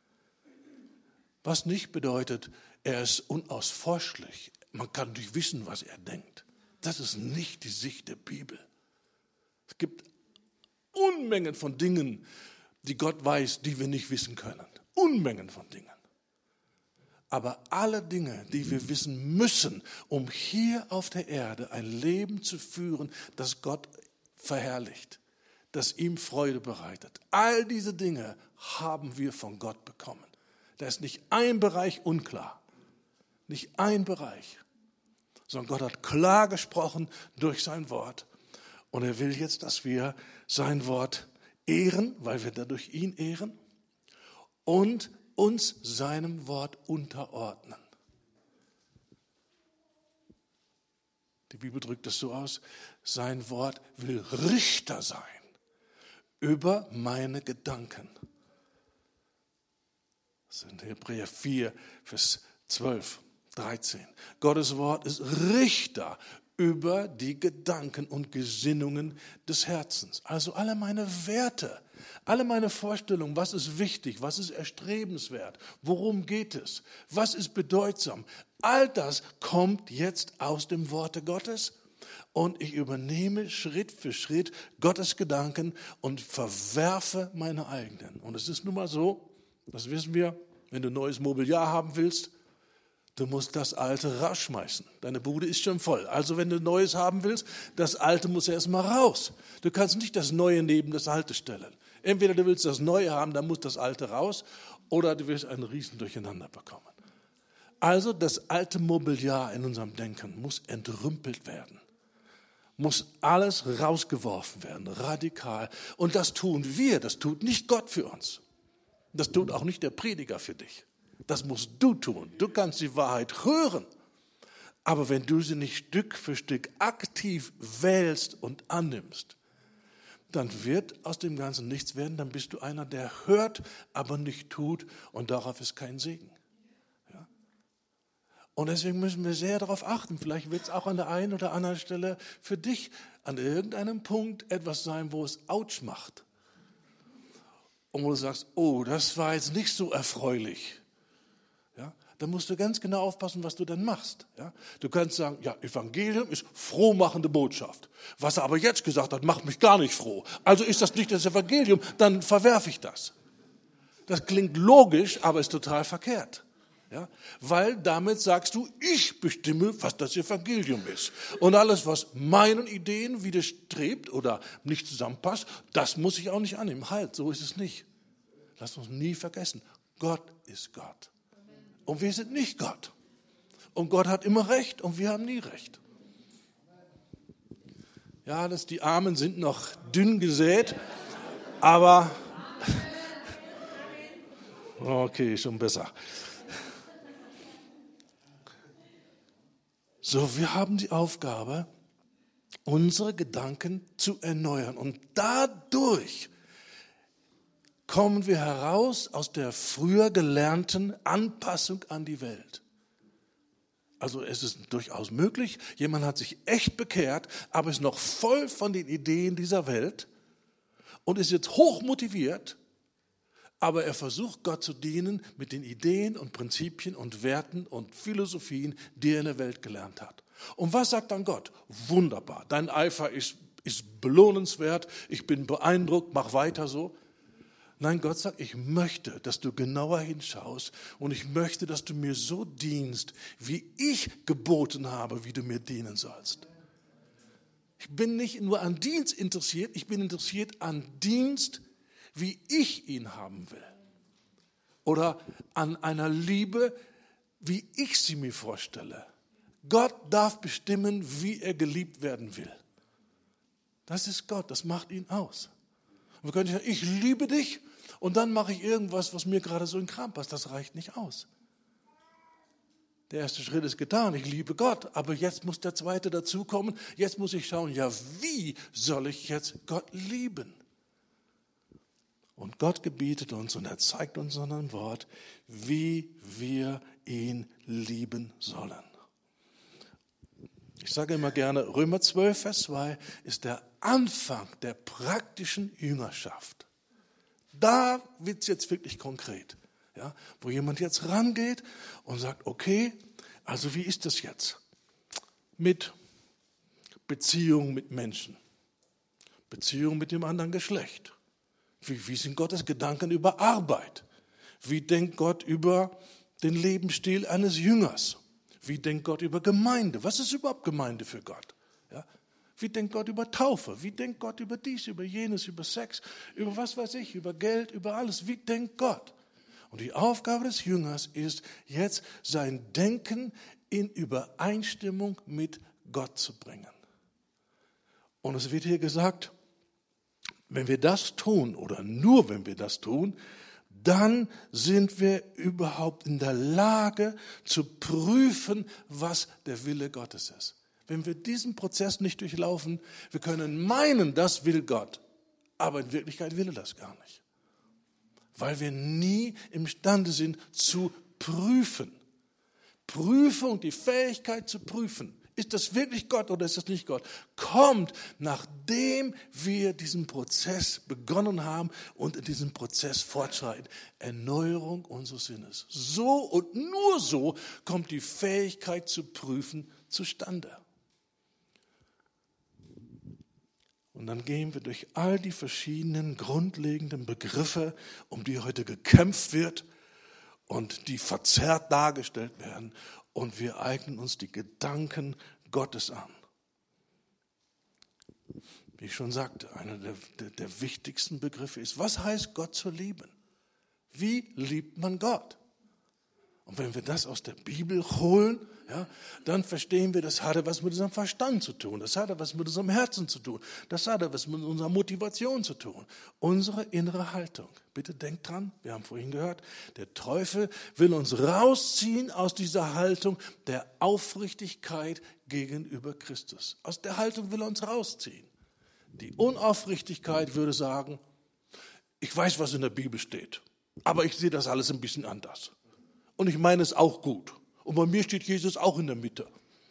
Was nicht bedeutet, er ist unausforschlich. Man kann nicht wissen, was er denkt. Das ist nicht die Sicht der Bibel. Es gibt Unmengen von Dingen, die Gott weiß, die wir nicht wissen können. Unmengen von Dingen. Aber alle Dinge, die wir wissen müssen, um hier auf der Erde ein Leben zu führen, das Gott verherrlicht, das ihm Freude bereitet. All diese Dinge haben wir von Gott bekommen. Da ist nicht ein Bereich unklar. Nicht ein Bereich. Sondern Gott hat klar gesprochen durch sein Wort. Und er will jetzt, dass wir sein Wort ehren, weil wir dadurch ihn ehren. Und uns seinem Wort unterordnen. Die Bibel drückt es so aus, sein Wort will Richter sein über meine Gedanken. Das ist in Hebräer vier, Vers zwölf, dreizehn. Gottes Wort ist Richter über die Gedanken und Gesinnungen des Herzens. Also alle meine Werte, alle meine Vorstellungen, was ist wichtig, was ist erstrebenswert, worum geht es, was ist bedeutsam. all das kommt jetzt aus dem Worte Gottes und ich übernehme Schritt für Schritt Gottes Gedanken und verwerfe meine eigenen. Und es ist nun mal so, das wissen wir, wenn du neues Mobiliar haben willst, du musst das Alte rausschmeißen. Deine Bude ist schon voll. Also wenn du Neues haben willst, das Alte muss erst mal raus. Du kannst nicht das Neue neben das Alte stellen. Entweder du willst das Neue haben, dann muss das Alte raus, oder du wirst einen riesen Durcheinander bekommen. Also das alte Mobiliar in unserem Denken muss entrümpelt werden. Muss alles rausgeworfen werden, radikal. Und das tun wir, das tut nicht Gott für uns. Das tut auch nicht der Prediger für dich. Das musst du tun. Du kannst die Wahrheit hören. Aber wenn du sie nicht Stück für Stück aktiv wählst und annimmst, dann wird aus dem Ganzen nichts werden. Dann bist du einer, der hört, aber nicht tut. Und darauf ist kein Segen. Ja? Und deswegen müssen wir sehr darauf achten. Vielleicht wird es auch an der einen oder anderen Stelle für dich an irgendeinem Punkt etwas sein, wo es Autsch macht. Und wo du sagst, oh, das war jetzt nicht so erfreulich. Ja, dann musst du ganz genau aufpassen, was du dann machst. Ja, du kannst sagen, ja, Evangelium ist frohmachende Botschaft. Was er aber jetzt gesagt hat, macht mich gar nicht froh. Also ist das nicht das Evangelium, dann verwerfe ich das. Das klingt logisch, aber ist total verkehrt. Ja, weil damit sagst du, ich bestimme, was das Evangelium ist. Und alles, was meinen Ideen widerstrebt oder nicht zusammenpasst, das muss ich auch nicht annehmen. Halt, so ist es nicht. Lass uns nie vergessen, Gott ist Gott. Und wir sind nicht Gott. Und Gott hat immer Recht und wir haben nie Recht. Ja, das, die Armen sind noch dünn gesät, aber okay, schon besser. So, wir haben die Aufgabe, unsere Gedanken zu erneuern. Und dadurch kommen wir heraus aus der früher gelernten Anpassung an die Welt. Also es ist durchaus möglich, jemand hat sich echt bekehrt, aber ist noch voll von den Ideen dieser Welt und ist jetzt hoch motiviert, aber er versucht Gott zu dienen mit den Ideen und Prinzipien und Werten und Philosophien, die er in der Welt gelernt hat. Und was sagt dann Gott? Wunderbar, dein Eifer ist, ist belohnenswert, ich bin beeindruckt, mach weiter so. Nein, Gott sagt, ich möchte, dass du genauer hinschaust und ich möchte, dass du mir so dienst, wie ich geboten habe, wie du mir dienen sollst. Ich bin nicht nur an Dienst interessiert, ich bin interessiert an Dienst, wie ich ihn haben will. Oder an einer Liebe, wie ich sie mir vorstelle. Gott darf bestimmen, wie er geliebt werden will. Das ist Gott, das macht ihn aus. Und wir können nicht sagen, ich liebe dich und dann mache ich irgendwas, was mir gerade so in den Kram passt. Das reicht nicht aus. Der erste Schritt ist getan, ich liebe Gott, aber jetzt muss der zweite dazukommen. Jetzt muss ich schauen, ja, wie soll ich jetzt Gott lieben? Und Gott gebietet uns und er zeigt uns in seinem Wort, wie wir ihn lieben sollen. Ich sage immer gerne, Römer zwölf, Vers zwei ist der Anfang der praktischen Jüngerschaft. Da wird es jetzt wirklich konkret, ja, wo jemand jetzt rangeht und sagt, okay, also wie ist das jetzt mit Beziehung mit Menschen, Beziehung mit dem anderen Geschlecht? Wie, wie sind Gottes Gedanken über Arbeit? Wie denkt Gott über den Lebensstil eines Jüngers? Wie denkt Gott über Gemeinde? Was ist überhaupt Gemeinde für Gott? Ja? Wie denkt Gott über Taufe? Wie denkt Gott über dies, über jenes, über Sex, über was weiß ich, über Geld, über alles? Wie denkt Gott? Und die Aufgabe des Jüngers ist, jetzt sein Denken in Übereinstimmung mit Gott zu bringen. Und es wird hier gesagt, wenn wir das tun oder nur wenn wir das tun, dann sind wir überhaupt in der Lage zu prüfen, was der Wille Gottes ist. Wenn wir diesen Prozess nicht durchlaufen, wir können meinen, das will Gott, aber in Wirklichkeit will er das gar nicht. Weil wir nie imstande sind zu prüfen. Prüfung, die Fähigkeit zu prüfen, Ist das wirklich Gott oder ist das nicht Gott? Kommt, nachdem wir diesen Prozess begonnen haben und in diesem Prozess fortschreiten. Erneuerung unseres Sinnes. So und nur so kommt die Fähigkeit zu prüfen zustande. Und dann gehen wir durch all die verschiedenen grundlegenden Begriffe, um die heute gekämpft wird und die verzerrt dargestellt werden. Und wir eignen uns die Gedanken Gottes an. Wie ich schon sagte, einer der, der, der wichtigsten Begriffe ist, was heißt Gott zu lieben? Wie liebt man Gott? Und wenn wir das aus der Bibel holen, ja, dann verstehen wir, das hat was mit unserem Verstand zu tun, das hat was mit unserem Herzen zu tun, das hat was mit unserer Motivation zu tun, unsere innere Haltung. Bitte denkt dran, wir haben vorhin gehört, der Teufel will uns rausziehen aus dieser Haltung der Aufrichtigkeit gegenüber Christus. Aus der Haltung will er uns rausziehen. Die Unaufrichtigkeit würde sagen, ich weiß, was in der Bibel steht, aber ich sehe das alles ein bisschen anders. Und ich meine es auch gut. Und bei mir steht Jesus auch in der Mitte.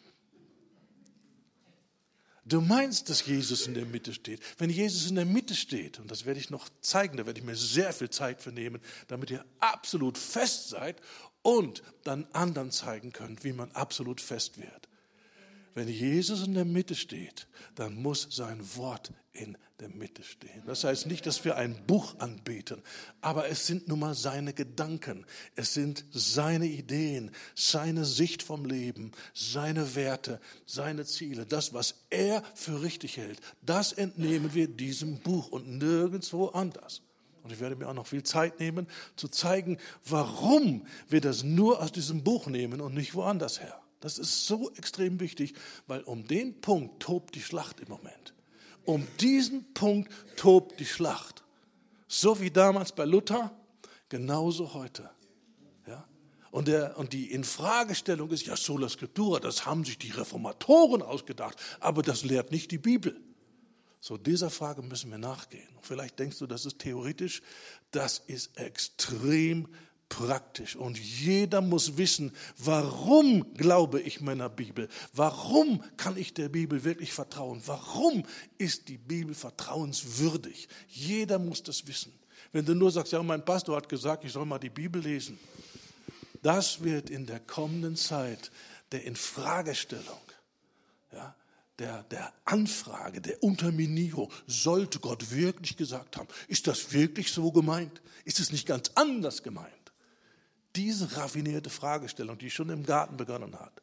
Du meinst, dass Jesus in der Mitte steht. Wenn Jesus in der Mitte steht, und das werde ich noch zeigen, da werde ich mir sehr viel Zeit für nehmen, damit ihr absolut fest seid und dann anderen zeigen könnt, wie man absolut fest wird. Wenn Jesus in der Mitte steht, dann muss sein Wort in der Mitte stehen. Das heißt nicht, dass wir ein Buch anbeten, aber es sind nun mal seine Gedanken, es sind seine Ideen, seine Sicht vom Leben, seine Werte, seine Ziele, das, was er für richtig hält. Das entnehmen wir diesem Buch und nirgendwo anders. Und ich werde mir auch noch viel Zeit nehmen, zu zeigen, warum wir das nur aus diesem Buch nehmen und nicht woanders her. Das ist so extrem wichtig, weil um den Punkt tobt die Schlacht im Moment. Um diesen Punkt tobt die Schlacht. So wie damals bei Luther, genauso heute. Ja? Und, der, und die Infragestellung ist, ja, sola scriptura, das haben sich die Reformatoren ausgedacht, aber das lehrt nicht die Bibel. So, dieser Frage müssen wir nachgehen. Und vielleicht denkst du, das ist theoretisch, das ist extrem wichtig. Praktisch. Und jeder muss wissen, warum glaube ich meiner Bibel? Warum kann ich der Bibel wirklich vertrauen? Warum ist die Bibel vertrauenswürdig? Jeder muss das wissen. Wenn du nur sagst, ja, mein Pastor hat gesagt, ich soll mal die Bibel lesen. Das wird in der kommenden Zeit der Infragestellung, ja, der, der Anfrage, der Unterminierung, sollte Gott wirklich gesagt haben, ist das wirklich so gemeint? Ist es nicht ganz anders gemeint? Diese raffinierte Fragestellung, die schon im Garten begonnen hat,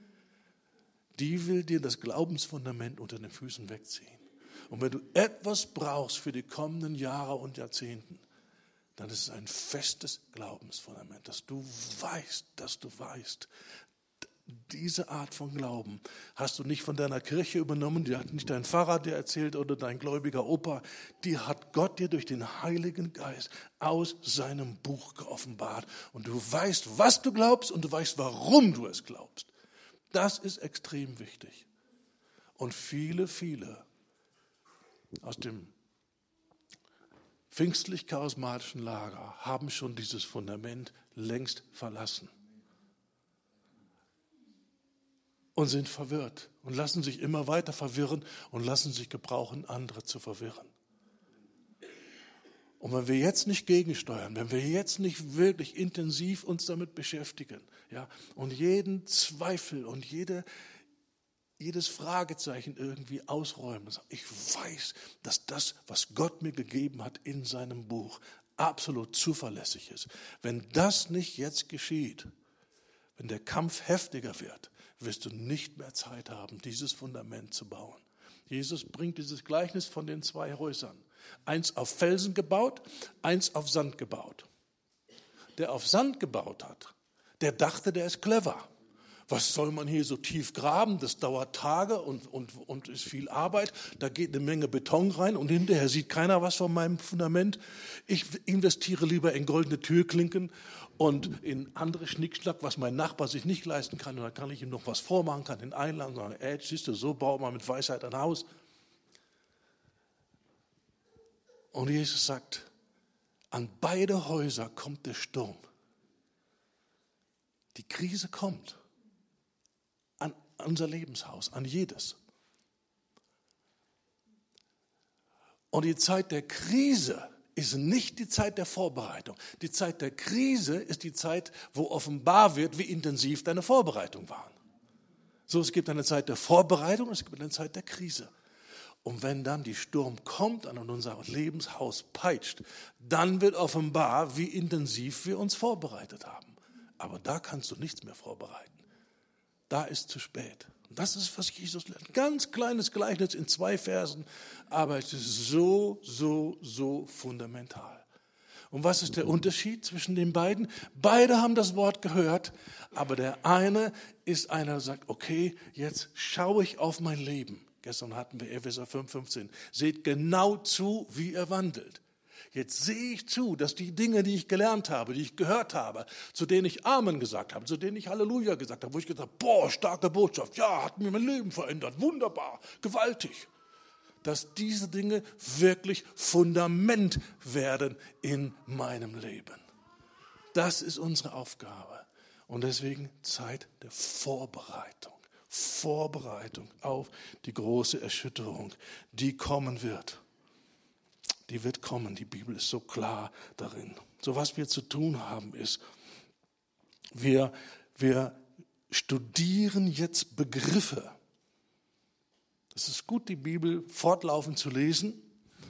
die will dir das Glaubensfundament unter den Füßen wegziehen. Und wenn du etwas brauchst für die kommenden Jahre und Jahrzehnten, dann ist es ein festes Glaubensfundament, dass du weißt, dass du weißt, diese Art von Glauben hast du nicht von deiner Kirche übernommen, die hat nicht dein Pfarrer dir erzählt oder dein gläubiger Opa, die hat Gott dir durch den Heiligen Geist aus seinem Buch geoffenbart. Und du weißt, was du glaubst und du weißt, warum du es glaubst. Das ist extrem wichtig. Und viele, viele aus dem pfingstlich-charismatischen Lager haben schon dieses Fundament längst verlassen. Und sind verwirrt und lassen sich immer weiter verwirren und lassen sich gebrauchen, andere zu verwirren. Und wenn wir jetzt nicht gegensteuern, wenn wir jetzt nicht wirklich intensiv uns damit beschäftigen, ja, und jeden Zweifel und jede, jedes Fragezeichen irgendwie ausräumen, ich weiß, dass das, was Gott mir gegeben hat in seinem Buch, absolut zuverlässig ist. Wenn das nicht jetzt geschieht, wenn der Kampf heftiger wird, wirst du nicht mehr Zeit haben, dieses Fundament zu bauen. Jesus bringt dieses Gleichnis von den zwei Häusern. Eins auf Felsen gebaut, eins auf Sand gebaut. Der auf Sand gebaut hat, der dachte, der ist clever. Was soll man hier so tief graben? Das dauert Tage und, und, und ist viel Arbeit. Da geht eine Menge Beton rein und hinterher sieht keiner was von meinem Fundament. Ich investiere lieber in goldene Türklinken und in andere Schnickschnack, was mein Nachbar sich nicht leisten kann. Und dann kann ich ihm noch was vormachen, kann ihn einladen und sagen, ey, siehst du, so baut man mit Weisheit ein Haus. Und Jesus sagt, an beide Häuser kommt der Sturm. Die Krise kommt. An, unser Lebenshaus, an jedes. Und die Zeit der Krise ist nicht die Zeit der Vorbereitung. Die Zeit der Krise ist die Zeit, wo offenbar wird, wie intensiv deine Vorbereitungen waren. So, es gibt eine Zeit der Vorbereitung und es gibt eine Zeit der Krise. Und wenn dann die Sturm kommt und unser Lebenshaus peitscht, dann wird offenbar, wie intensiv wir uns vorbereitet haben. Aber da kannst du nichts mehr vorbereiten. Da ist zu spät. Und das ist, was Jesus lernt. Ein ganz kleines Gleichnis in zwei Versen, aber es ist so, so, so fundamental. Und was ist der Unterschied zwischen den beiden? Beide haben das Wort gehört, aber der eine ist einer, der sagt, okay, jetzt schaue ich auf mein Leben. Gestern hatten wir Epheser fünf, fünfzehn. Seht genau zu, wie ihr wandelt. Jetzt sehe ich zu, dass die Dinge, die ich gelernt habe, die ich gehört habe, zu denen ich Amen gesagt habe, zu denen ich Halleluja gesagt habe, wo ich gesagt habe, boah, starke Botschaft, ja, hat mir mein Leben verändert, wunderbar, gewaltig. Dass diese Dinge wirklich Fundament werden in meinem Leben. Das ist unsere Aufgabe. Und deswegen Zeit der Vorbereitung. Vorbereitung auf die große Erschütterung, die kommen wird. Die wird kommen. Die Bibel ist so klar darin. So, was wir zu tun haben, ist, wir, wir studieren jetzt Begriffe. Es ist gut, die Bibel fortlaufend zu lesen,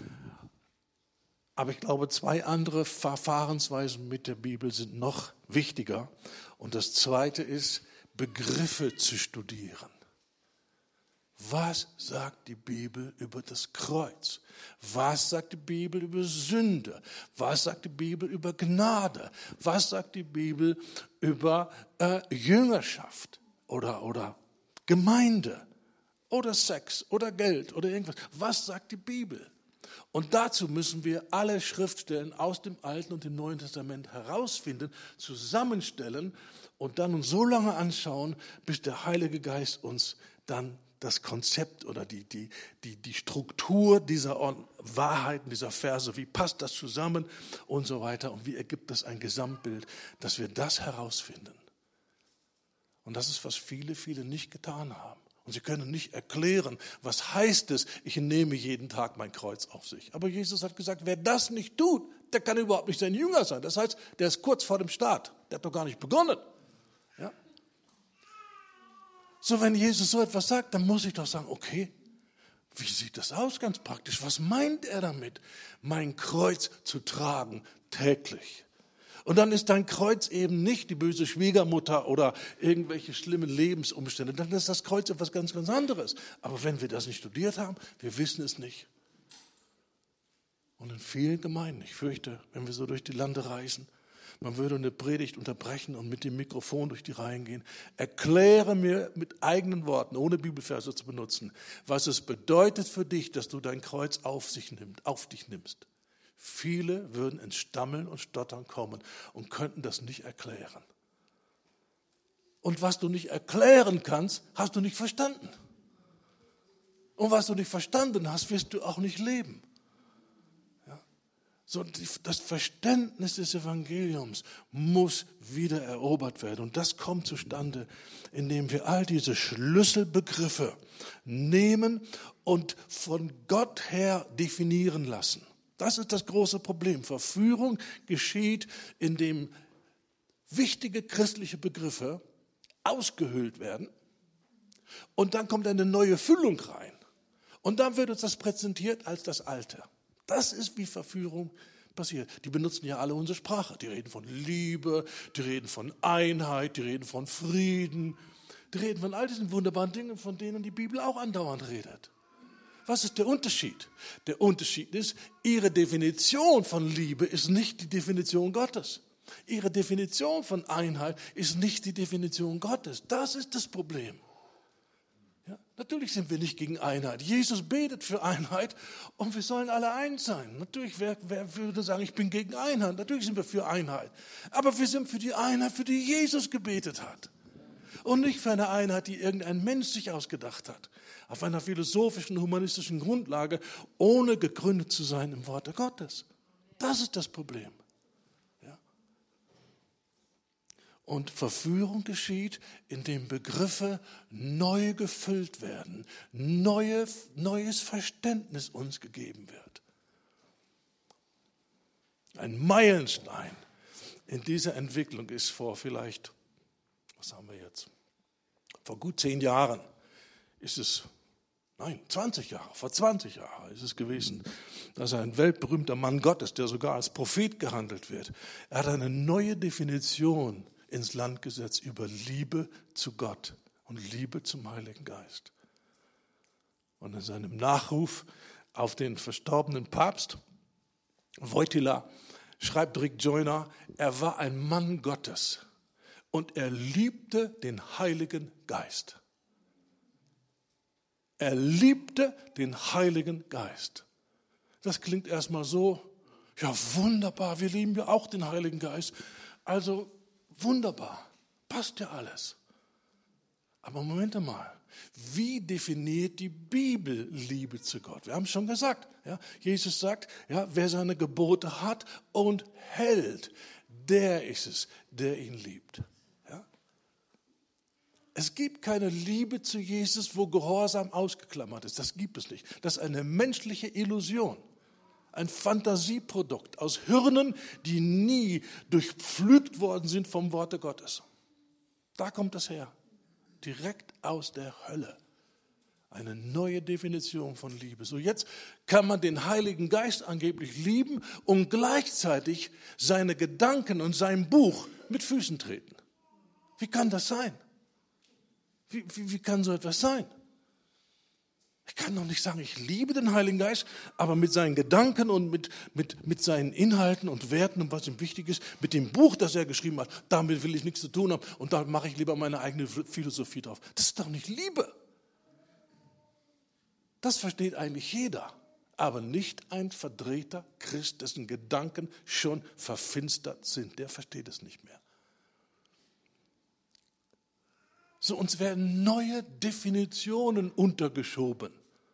aber ich glaube, zwei andere Verfahrensweisen mit der Bibel sind noch wichtiger. Und das zweite ist, Begriffe zu studieren. Was sagt die Bibel über das Kreuz? Was sagt die Bibel über Sünde? Was sagt die Bibel über Gnade? Was sagt die Bibel über äh, Jüngerschaft oder, oder Gemeinde oder Sex oder Geld oder irgendwas? Was sagt die Bibel? Und dazu müssen wir alle Schriftstellen aus dem Alten und dem Neuen Testament herausfinden, zusammenstellen und dann uns so lange anschauen, bis der Heilige Geist uns dann das Konzept oder die, die, die, die Struktur dieser Wahrheiten, dieser Verse, wie passt das zusammen und so weiter und wie ergibt das ein Gesamtbild, dass wir das herausfinden. Und das ist, was viele, viele nicht getan haben. Und sie können nicht erklären, was heißt es, ich nehme jeden Tag mein Kreuz auf sich. Aber Jesus hat gesagt, wer das nicht tut, der kann überhaupt nicht sein Jünger sein. Das heißt, der ist kurz vor dem Start, der hat doch gar nicht begonnen. Ja? So, wenn Jesus so etwas sagt, dann muss ich doch sagen, okay, wie sieht das aus ganz praktisch? Was meint er damit, mein Kreuz zu tragen täglich? Und dann ist dein Kreuz eben nicht die böse Schwiegermutter oder irgendwelche schlimmen Lebensumstände. Dann ist das Kreuz etwas ganz, ganz anderes. Aber wenn wir das nicht studiert haben, wir wissen es nicht. Und in vielen Gemeinden, ich fürchte, wenn wir so durch die Lande reisen, man würde eine Predigt unterbrechen und mit dem Mikrofon durch die Reihen gehen. Erkläre mir mit eigenen Worten, ohne Bibelverse zu benutzen, was es bedeutet für dich, dass du dein Kreuz auf, sich nimmst, auf dich nimmst. Viele würden ins Stammeln und Stottern kommen und könnten das nicht erklären. Und was du nicht erklären kannst, hast du nicht verstanden. Und was du nicht verstanden hast, wirst du auch nicht leben. Ja? So, das Verständnis des Evangeliums muss wieder erobert werden. Und das kommt zustande, indem wir all diese Schlüsselbegriffe nehmen und von Gott her definieren lassen. Das ist das große Problem. Verführung geschieht, indem wichtige christliche Begriffe ausgehöhlt werden und dann kommt eine neue Füllung rein. Und dann wird uns das präsentiert als das Alte. Das ist, wie Verführung passiert. Die benutzen ja alle unsere Sprache. Die reden von Liebe, die reden von Einheit, die reden von Frieden, die reden von all diesen wunderbaren Dingen, von denen die Bibel auch andauernd redet. Was ist der Unterschied? Der Unterschied ist, ihre Definition von Liebe ist nicht die Definition Gottes. Ihre Definition von Einheit ist nicht die Definition Gottes. Das ist das Problem. Ja, natürlich sind wir nicht gegen Einheit. Jesus betet für Einheit und wir sollen alle eins sein. Natürlich, wer, wer würde sagen, ich bin gegen Einheit? Natürlich sind wir für Einheit. Aber wir sind für die Einheit, für die Jesus gebetet hat. Und nicht für eine Einheit, die irgendein Mensch sich ausgedacht hat. Auf einer philosophischen, humanistischen Grundlage, ohne gegründet zu sein im Worte Gottes. Das ist das Problem. Ja. Und Verführung geschieht, indem Begriffe neu gefüllt werden, neue, neues Verständnis uns gegeben wird. Ein Meilenstein in dieser Entwicklung ist vor vielleicht, was haben wir jetzt, vor gut zehn Jahren ist es, nein, zwanzig Jahre, vor zwanzig Jahren ist es gewesen, dass ein weltberühmter Mann Gottes, der sogar als Prophet gehandelt wird, er hat eine neue Definition ins Land gesetzt über Liebe zu Gott und Liebe zum Heiligen Geist. Und in seinem Nachruf auf den verstorbenen Papst Wojtyla schreibt Rick Joyner, er war ein Mann Gottes und er liebte den Heiligen Geist. Er liebte den Heiligen Geist. Das klingt erstmal so, ja wunderbar, wir lieben ja auch den Heiligen Geist. Also wunderbar, passt ja alles. Aber Moment mal, wie definiert die Bibel Liebe zu Gott? Wir haben es schon gesagt, ja, Jesus sagt, ja, wer seine Gebote hat und hält, der ist es, der ihn liebt. Ja? Es gibt keine Liebe zu Jesus, wo Gehorsam ausgeklammert ist. Das gibt es nicht. Das ist eine menschliche Illusion. Ein Fantasieprodukt aus Hirnen, die nie durchpflügt worden sind vom Worte Gottes. Da kommt das her. Direkt aus der Hölle. Eine neue Definition von Liebe. So, jetzt kann man den Heiligen Geist angeblich lieben und gleichzeitig seine Gedanken und sein Buch mit Füßen treten. Wie kann das sein? Wie, wie, wie kann so etwas sein? Ich kann doch nicht sagen, ich liebe den Heiligen Geist, aber mit seinen Gedanken und mit, mit, mit seinen Inhalten und Werten und was ihm wichtig ist, mit dem Buch, das er geschrieben hat, damit will ich nichts zu tun haben und da mache ich lieber meine eigene Philosophie drauf. Das ist doch nicht Liebe. Das versteht eigentlich jeder, aber nicht ein verdrehter Christ, dessen Gedanken schon verfinstert sind. Der versteht es nicht mehr. So, uns werden neue Definitionen untergeschoben.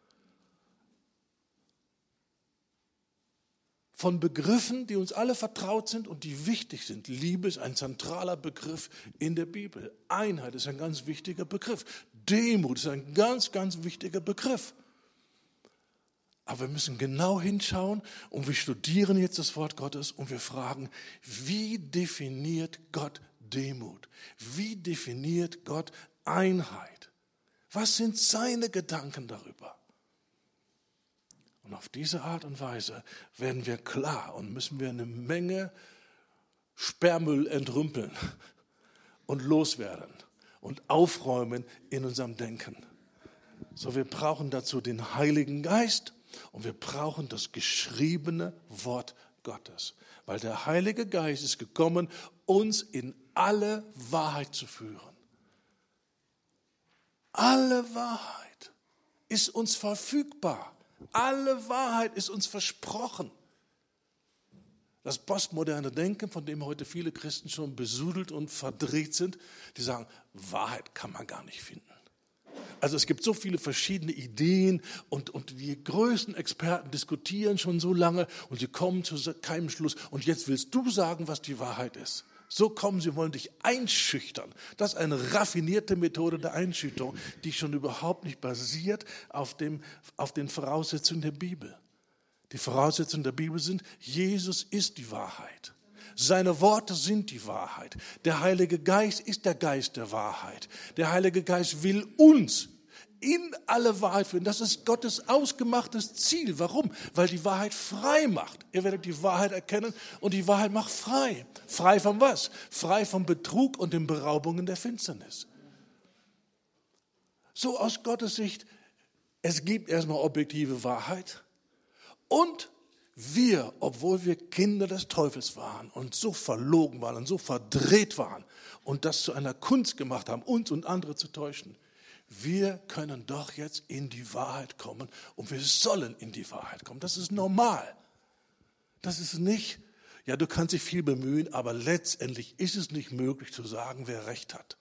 Von Begriffen, die uns alle vertraut sind und die wichtig sind. Liebe ist ein zentraler Begriff in der Bibel. Einheit ist ein ganz wichtiger Begriff. Demut ist ein ganz, ganz wichtiger Begriff. Aber wir müssen genau hinschauen und wir studieren jetzt das Wort Gottes und wir fragen, wie definiert Gott Demut? Wie definiert Gott Einheit? Was sind seine Gedanken darüber? Und auf diese Art und Weise werden wir klar und müssen wir eine Menge Sperrmüll entrümpeln und loswerden und aufräumen in unserem Denken. So, wir brauchen dazu den Heiligen Geist und wir brauchen das geschriebene Wort Gottes. Weil der Heilige Geist ist gekommen, uns in alle Wahrheit zu führen. Alle Wahrheit ist uns verfügbar. Alle Wahrheit ist uns versprochen. Das postmoderne Denken, von dem heute viele Christen schon besudelt und verdreht sind, die sagen, Wahrheit kann man gar nicht finden. Also es gibt so viele verschiedene Ideen und, und die größten Experten diskutieren schon so lange und sie kommen zu keinem Schluss. Und jetzt willst du sagen, was die Wahrheit ist. So kommen sie, wollen dich einschüchtern. Das ist eine raffinierte Methode der Einschüchterung, die schon überhaupt nicht basiert auf, dem, auf den Voraussetzungen der Bibel. Die Voraussetzungen der Bibel sind, Jesus ist die Wahrheit. Seine Worte sind die Wahrheit. Der Heilige Geist ist der Geist der Wahrheit. Der Heilige Geist will uns in alle Wahrheit führen. Das ist Gottes ausgemachtes Ziel. Warum? Weil die Wahrheit frei macht. Ihr werdet die Wahrheit erkennen und die Wahrheit macht frei. Frei von was? Frei vom Betrug und den Beraubungen der Finsternis. So aus Gottes Sicht, es gibt erstmal objektive Wahrheit und wir, obwohl wir Kinder des Teufels waren und so verlogen waren und so verdreht waren und das zu einer Kunst gemacht haben, uns und andere zu täuschen, wir können doch jetzt in die Wahrheit kommen und wir sollen in die Wahrheit kommen. Das ist normal. Das ist nicht, ja, du kannst dich viel bemühen, aber letztendlich ist es nicht möglich zu sagen, wer Recht hat.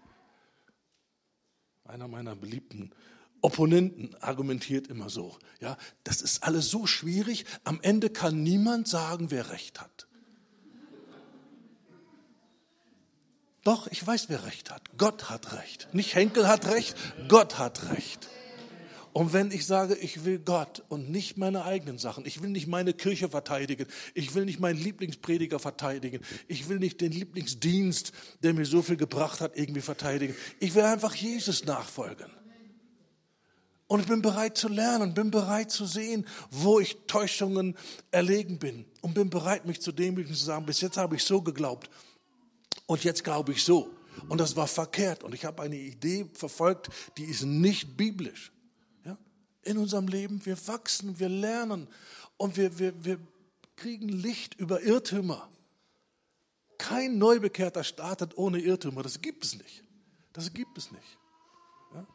Einer meiner beliebten Opponenten argumentiert immer so, ja, das ist alles so schwierig, am Ende kann niemand sagen, wer Recht hat. Doch, ich weiß, wer Recht hat. Gott hat Recht. Nicht Henkel hat Recht, Gott hat Recht. Und wenn ich sage, ich will Gott und nicht meine eigenen Sachen, ich will nicht meine Kirche verteidigen, ich will nicht meinen Lieblingsprediger verteidigen, ich will nicht den Lieblingsdienst, der mir so viel gebracht hat, irgendwie verteidigen. Ich will einfach Jesus nachfolgen. Und ich bin bereit zu lernen, bin bereit zu sehen, wo ich Täuschungen erlegen bin. Und bin bereit, mich zu demütigen und zu sagen, bis jetzt habe ich so geglaubt und jetzt glaube ich so. Und das war verkehrt. Und ich habe eine Idee verfolgt, die ist nicht biblisch. In unserem Leben, wir wachsen, wir lernen und wir, wir, wir kriegen Licht über Irrtümer. Kein Neubekehrter startet ohne Irrtümer, das gibt es nicht. Das gibt es nicht. Ja?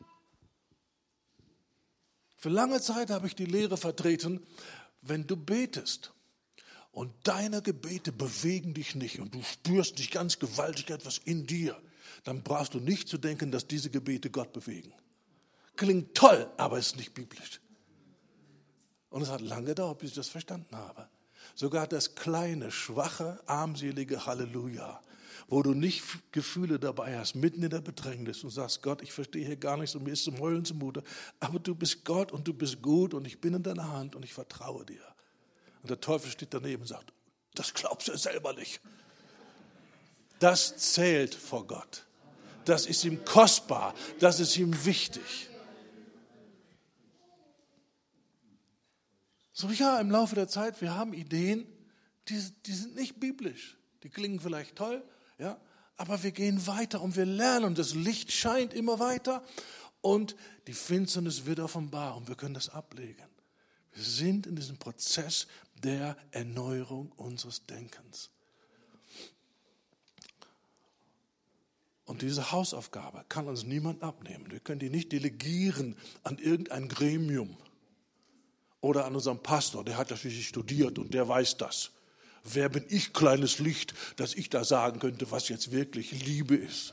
Für lange Zeit habe ich die Lehre vertreten, wenn du betest und deine Gebete bewegen dich nicht und du spürst nicht ganz gewaltig etwas in dir, dann brauchst du nicht zu denken, dass diese Gebete Gott bewegen. Klingt toll, aber ist nicht biblisch. Und es hat lange gedauert, bis ich das verstanden habe. Sogar das kleine, schwache, armselige Halleluja, wo du nicht Gefühle dabei hast, mitten in der Bedrängnis und sagst, Gott, ich verstehe hier gar nichts und mir ist zum Heulen zumute, aber du bist Gott und du bist gut und ich bin in deiner Hand und ich vertraue dir. Und der Teufel steht daneben und sagt, das glaubst du selber nicht. Das zählt vor Gott. Das ist ihm kostbar, das ist ihm wichtig. So ja, im Laufe der Zeit, wir haben Ideen, die, die sind nicht biblisch. Die klingen vielleicht toll, ja, aber wir gehen weiter und wir lernen und das Licht scheint immer weiter und die Finsternis wird offenbar und wir können das ablegen. Wir sind in diesem Prozess der Erneuerung unseres Denkens. Und diese Hausaufgabe kann uns niemand abnehmen. Wir können die nicht delegieren an irgendein Gremium. Oder an unserem Pastor, der hat ja schließlich studiert und der weiß das. Wer bin ich, kleines Licht, dass ich da sagen könnte, was jetzt wirklich Liebe ist?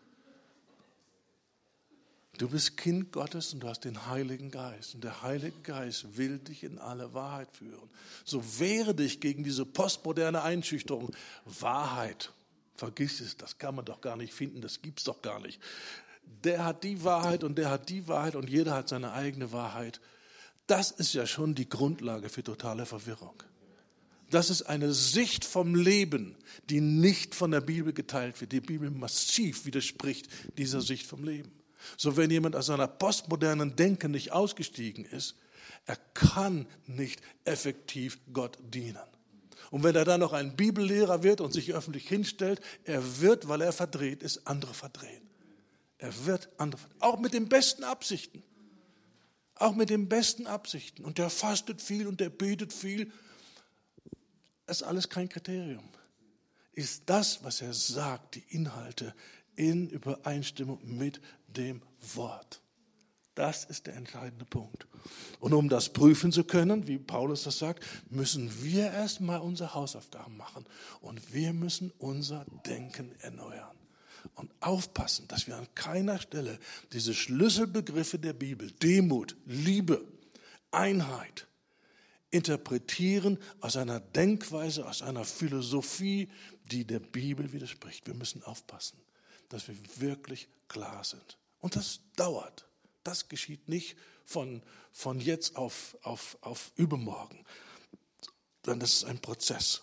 Du bist Kind Gottes und du hast den Heiligen Geist. Und der Heilige Geist will dich in alle Wahrheit führen. So wehre dich gegen diese postmoderne Einschüchterung. Wahrheit, vergiss es, das kann man doch gar nicht finden, das gibt's doch gar nicht. Der hat die Wahrheit und der hat die Wahrheit und jeder hat seine eigene Wahrheit. Das ist ja schon die Grundlage für totale Verwirrung. Das ist eine Sicht vom Leben, die nicht von der Bibel geteilt wird. Die Bibel massiv widerspricht dieser Sicht vom Leben. So wenn jemand aus seiner postmodernen Denken nicht ausgestiegen ist, er kann nicht effektiv Gott dienen. Und wenn er dann noch ein Bibellehrer wird und sich öffentlich hinstellt, er wird, weil er verdreht ist, andere verdrehen. Er wird andere verdrehen. Auch mit den besten Absichten. Auch mit den besten Absichten. Und der fastet viel und der betet viel. Das ist alles kein Kriterium. Ist das, was er sagt, die Inhalte in Übereinstimmung mit dem Wort. Das ist der entscheidende Punkt. Und um das prüfen zu können, wie Paulus das sagt, müssen wir erstmal unsere Hausaufgaben machen. Und wir müssen unser Denken erneuern. Und aufpassen, dass wir an keiner Stelle diese Schlüsselbegriffe der Bibel, Demut, Liebe, Einheit, interpretieren aus einer Denkweise, aus einer Philosophie, die der Bibel widerspricht. Wir müssen aufpassen, dass wir wirklich klar sind. Und das dauert. Das geschieht nicht von, von jetzt auf, auf, auf übermorgen, sondern das ist ein Prozess.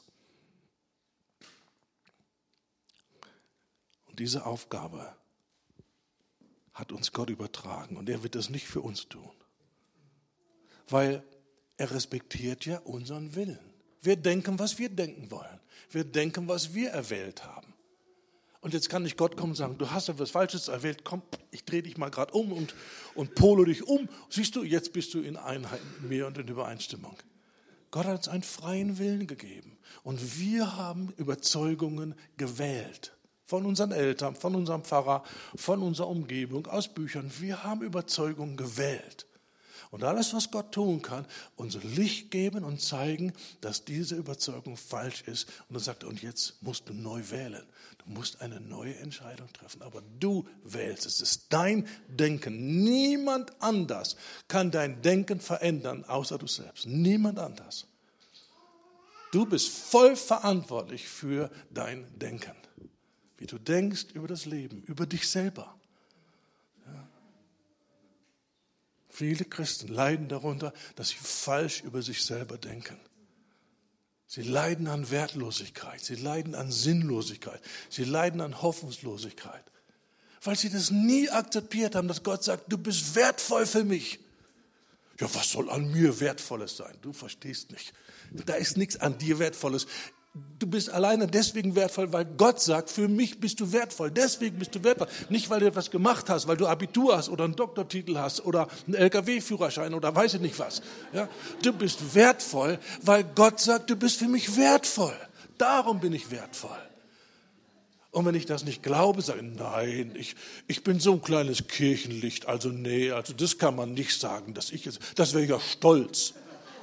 Und diese Aufgabe hat uns Gott übertragen und er wird das nicht für uns tun. Weil er respektiert ja unseren Willen. Wir denken, was wir denken wollen. Wir denken, was wir erwählt haben. Und jetzt kann nicht Gott kommen und sagen, du hast etwas Falsches erwählt, komm, ich drehe dich mal gerade um und, und polo dich um. Siehst du, jetzt bist du in Einheit mit mir und in Übereinstimmung. Gott hat uns einen freien Willen gegeben und wir haben Überzeugungen gewählt. Von unseren Eltern, von unserem Pfarrer, von unserer Umgebung, aus Büchern. Wir haben Überzeugungen gewählt. Und alles, was Gott tun kann, uns Licht geben und zeigen, dass diese Überzeugung falsch ist. Und dann sagt er, und jetzt musst du neu wählen. Du musst eine neue Entscheidung treffen. Aber du wählst. Es ist dein Denken. Niemand anders kann dein Denken verändern, außer du selbst. Niemand anders. Du bist voll verantwortlich für dein Denken. wie du denkst über das Leben, über dich selber. Ja. Viele Christen leiden darunter, dass sie falsch über sich selber denken. Sie leiden an Wertlosigkeit, sie leiden an Sinnlosigkeit, sie leiden an Hoffnungslosigkeit, weil sie das nie akzeptiert haben, dass Gott sagt, du bist wertvoll für mich. Ja, was soll an mir Wertvolles sein? Du verstehst nicht. Da ist nichts an dir Wertvolles. Du bist alleine deswegen wertvoll, weil Gott sagt, für mich bist du wertvoll. Deswegen bist du wertvoll. Nicht, weil du etwas gemacht hast, weil du Abitur hast oder einen Doktortitel hast oder einen L K W-Führerschein oder weiß ich nicht was. Ja? Du bist wertvoll, weil Gott sagt, du bist für mich wertvoll. Darum bin ich wertvoll. Und wenn ich das nicht glaube, sage ich, nein, ich, ich bin so ein kleines Kirchenlicht, also nee, also das kann man nicht sagen, dass ich jetzt, das wäre ja stolz.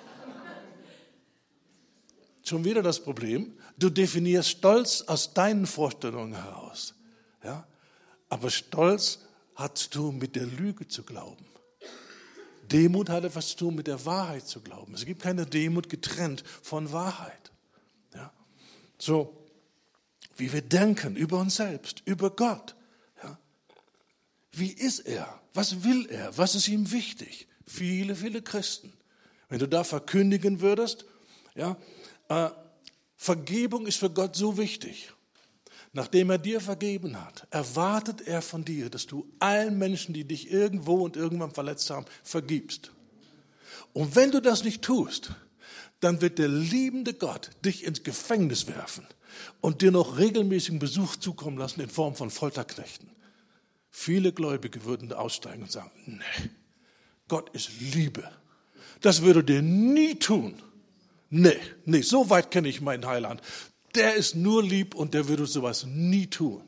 Schon wieder das Problem, du definierst Stolz aus deinen Vorstellungen heraus. Ja? Aber Stolz hat zu tun mit der Lüge zu glauben. Demut hat etwas zu tun mit der Wahrheit zu glauben. Es gibt keine Demut getrennt von Wahrheit. Ja? So, wie wir denken über uns selbst, über Gott. Ja? Wie ist er? Was will er? Was ist ihm wichtig? Viele, viele Christen. Wenn du da verkündigen würdest, ja, äh, Vergebung ist für Gott so wichtig. Nachdem er dir vergeben hat, erwartet er von dir, dass du allen Menschen, die dich irgendwo und irgendwann verletzt haben, vergibst. Und wenn du das nicht tust, dann wird der liebende Gott dich ins Gefängnis werfen und dir noch regelmäßigen Besuch zukommen lassen in Form von Folterknechten. Viele Gläubige würden aussteigen und sagen, nee, Gott ist Liebe. Das würde dir nie tun. Nee, nee, so weit kenne ich meinen Heiland. Der ist nur lieb und der würde sowas nie tun.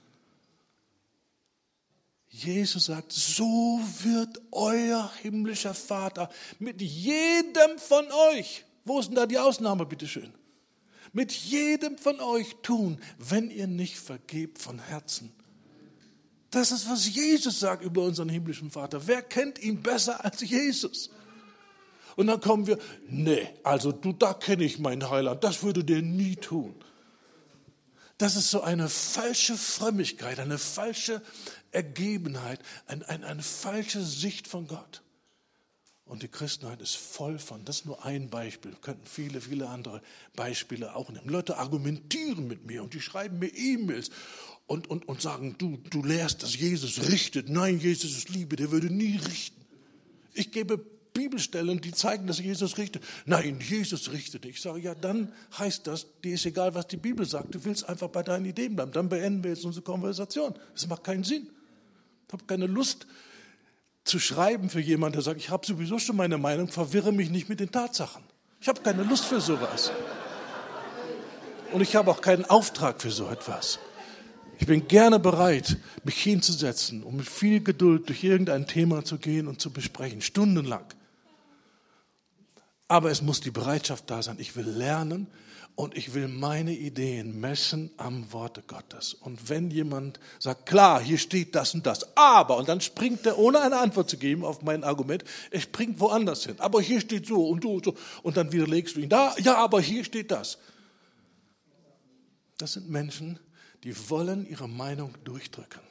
Jesus sagt, so wird euer himmlischer Vater mit jedem von euch, wo ist denn da die Ausnahme, bitteschön? Mit jedem von euch tun, wenn ihr nicht vergebt von Herzen. Das ist, was Jesus sagt über unseren himmlischen Vater. Wer kennt ihn besser als Jesus? Und dann kommen wir, nee, also du, da kenne ich meinen Heiland, das würde der nie tun. Das ist so eine falsche Frömmigkeit, eine falsche Ergebenheit, ein, ein, eine falsche Sicht von Gott. Und die Christenheit ist voll von, das ist nur ein Beispiel, wir könnten viele, viele andere Beispiele auch nehmen. Leute argumentieren mit mir und die schreiben mir E-Mails und, und, und sagen, du, du lehrst, dass Jesus richtet. Nein, Jesus ist Liebe, der würde nie richten. Ich gebe Bibelstellen, die zeigen, dass Jesus richtet. Nein, Jesus richtet. Ich sage, ja, dann heißt das, dir ist egal, was die Bibel sagt. Du willst einfach bei deinen Ideen bleiben. Dann beenden wir jetzt unsere Konversation. Das macht keinen Sinn. Ich habe keine Lust zu schreiben für jemanden, der sagt, ich habe sowieso schon meine Meinung, verwirre mich nicht mit den Tatsachen. Ich habe keine Lust für sowas. Und ich habe auch keinen Auftrag für so etwas. Ich bin gerne bereit, mich hinzusetzen und mit viel Geduld durch irgendein Thema zu gehen und zu besprechen, stundenlang. Aber es muss die Bereitschaft da sein, ich will lernen und ich will meine Ideen messen am Worte Gottes. Und wenn jemand sagt, klar, hier steht das und das, aber, und dann springt er, ohne eine Antwort zu geben auf mein Argument, er springt woanders hin. Aber hier steht so und so und so. Und dann widerlegst du ihn, da, ja, aber hier steht das. Das sind Menschen, die wollen ihre Meinung durchdrücken.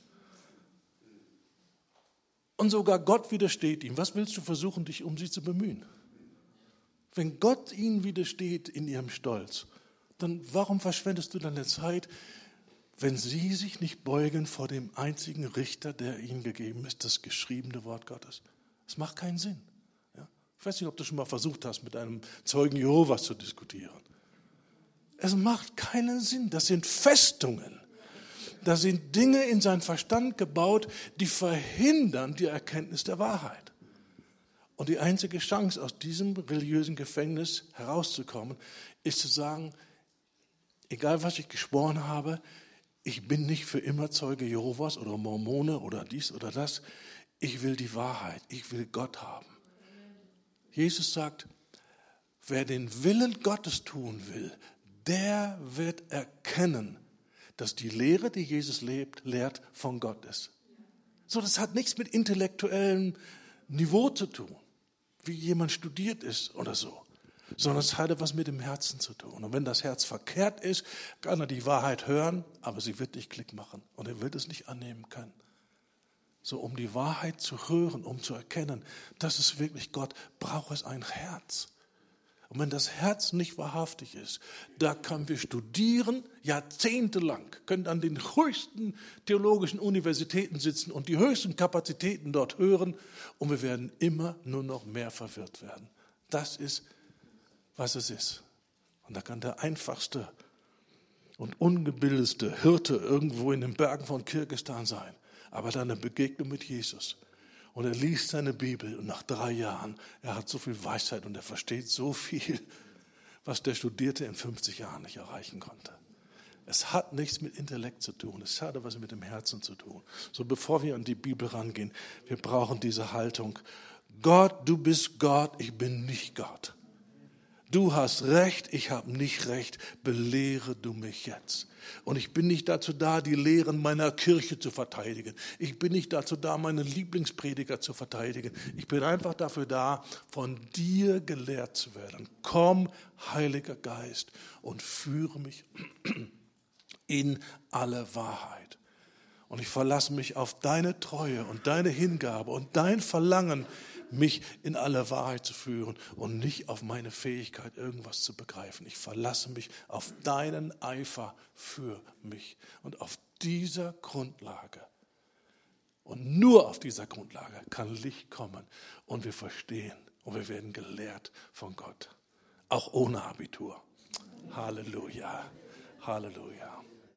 Und sogar Gott widersteht ihm. Was willst du versuchen, dich um sie zu bemühen? Wenn Gott ihnen widersteht in ihrem Stolz, dann warum verschwendest du deine Zeit, wenn sie sich nicht beugen vor dem einzigen Richter, der ihnen gegeben ist, das geschriebene Wort Gottes? Das macht keinen Sinn. Ja? Ich weiß nicht, ob du schon mal versucht hast, mit einem Zeugen Jehovas zu diskutieren. Es macht keinen Sinn. Das sind Festungen. Da sind Dinge in seinen Verstand gebaut, die verhindern die Erkenntnis der Wahrheit. Und die einzige Chance, aus diesem religiösen Gefängnis herauszukommen, ist zu sagen, egal was ich geschworen habe, ich bin nicht für immer Zeuge Jehovas oder Mormone oder dies oder das. Ich will die Wahrheit, ich will Gott haben. Jesus sagt, wer den Willen Gottes tun will, der wird erkennen, dass die Lehre, die Jesus lebt, lehrt, von Gott ist. So, das hat nichts mit intellektuellem Niveau zu tun, wie jemand studiert ist oder so. sondern es hat etwas mit dem Herzen zu tun. Und wenn das Herz verkehrt ist, kann er die Wahrheit hören, aber sie wird nicht Klick machen und er wird es nicht annehmen können. So, um die Wahrheit zu hören, um zu erkennen, das ist wirklich Gott, braucht es ein Herz. Und wenn das Herz nicht wahrhaftig ist, da können wir studieren, jahrzehntelang, können an den höchsten theologischen Universitäten sitzen und die höchsten Kapazitäten dort hören und wir werden immer nur noch mehr verwirrt werden. Das ist, was es ist. Und da kann der einfachste und ungebildetste Hirte irgendwo in den Bergen von Kirgisistan sein, aber dann eine Begegnung mit Jesus. Und er liest seine Bibel und nach drei Jahren, er hat so viel Weisheit und er versteht so viel, was der Studierte in fünfzig Jahren nicht erreichen konnte. Es hat nichts mit Intellekt zu tun, es hat etwas mit dem Herzen zu tun. So, bevor wir an die Bibel rangehen, wir brauchen diese Haltung. Gott, du bist Gott, ich bin nicht Gott. Du hast Recht, ich habe nicht Recht, belehre du mich jetzt. Und ich bin nicht dazu da, die Lehren meiner Kirche zu verteidigen. Ich bin nicht dazu da, meine Lieblingsprediger zu verteidigen. Ich bin einfach dafür da, von dir gelehrt zu werden. Komm, Heiliger Geist, und führe mich in alle Wahrheit. Und ich verlasse mich auf deine Treue und deine Hingabe und dein Verlangen, mich in alle Wahrheit zu führen und nicht auf meine Fähigkeit, irgendwas zu begreifen. Ich verlasse mich auf deinen Eifer für mich. Und auf dieser Grundlage und nur auf dieser Grundlage kann Licht kommen und wir verstehen und wir werden gelehrt von Gott. Auch ohne Abitur. Halleluja. Halleluja.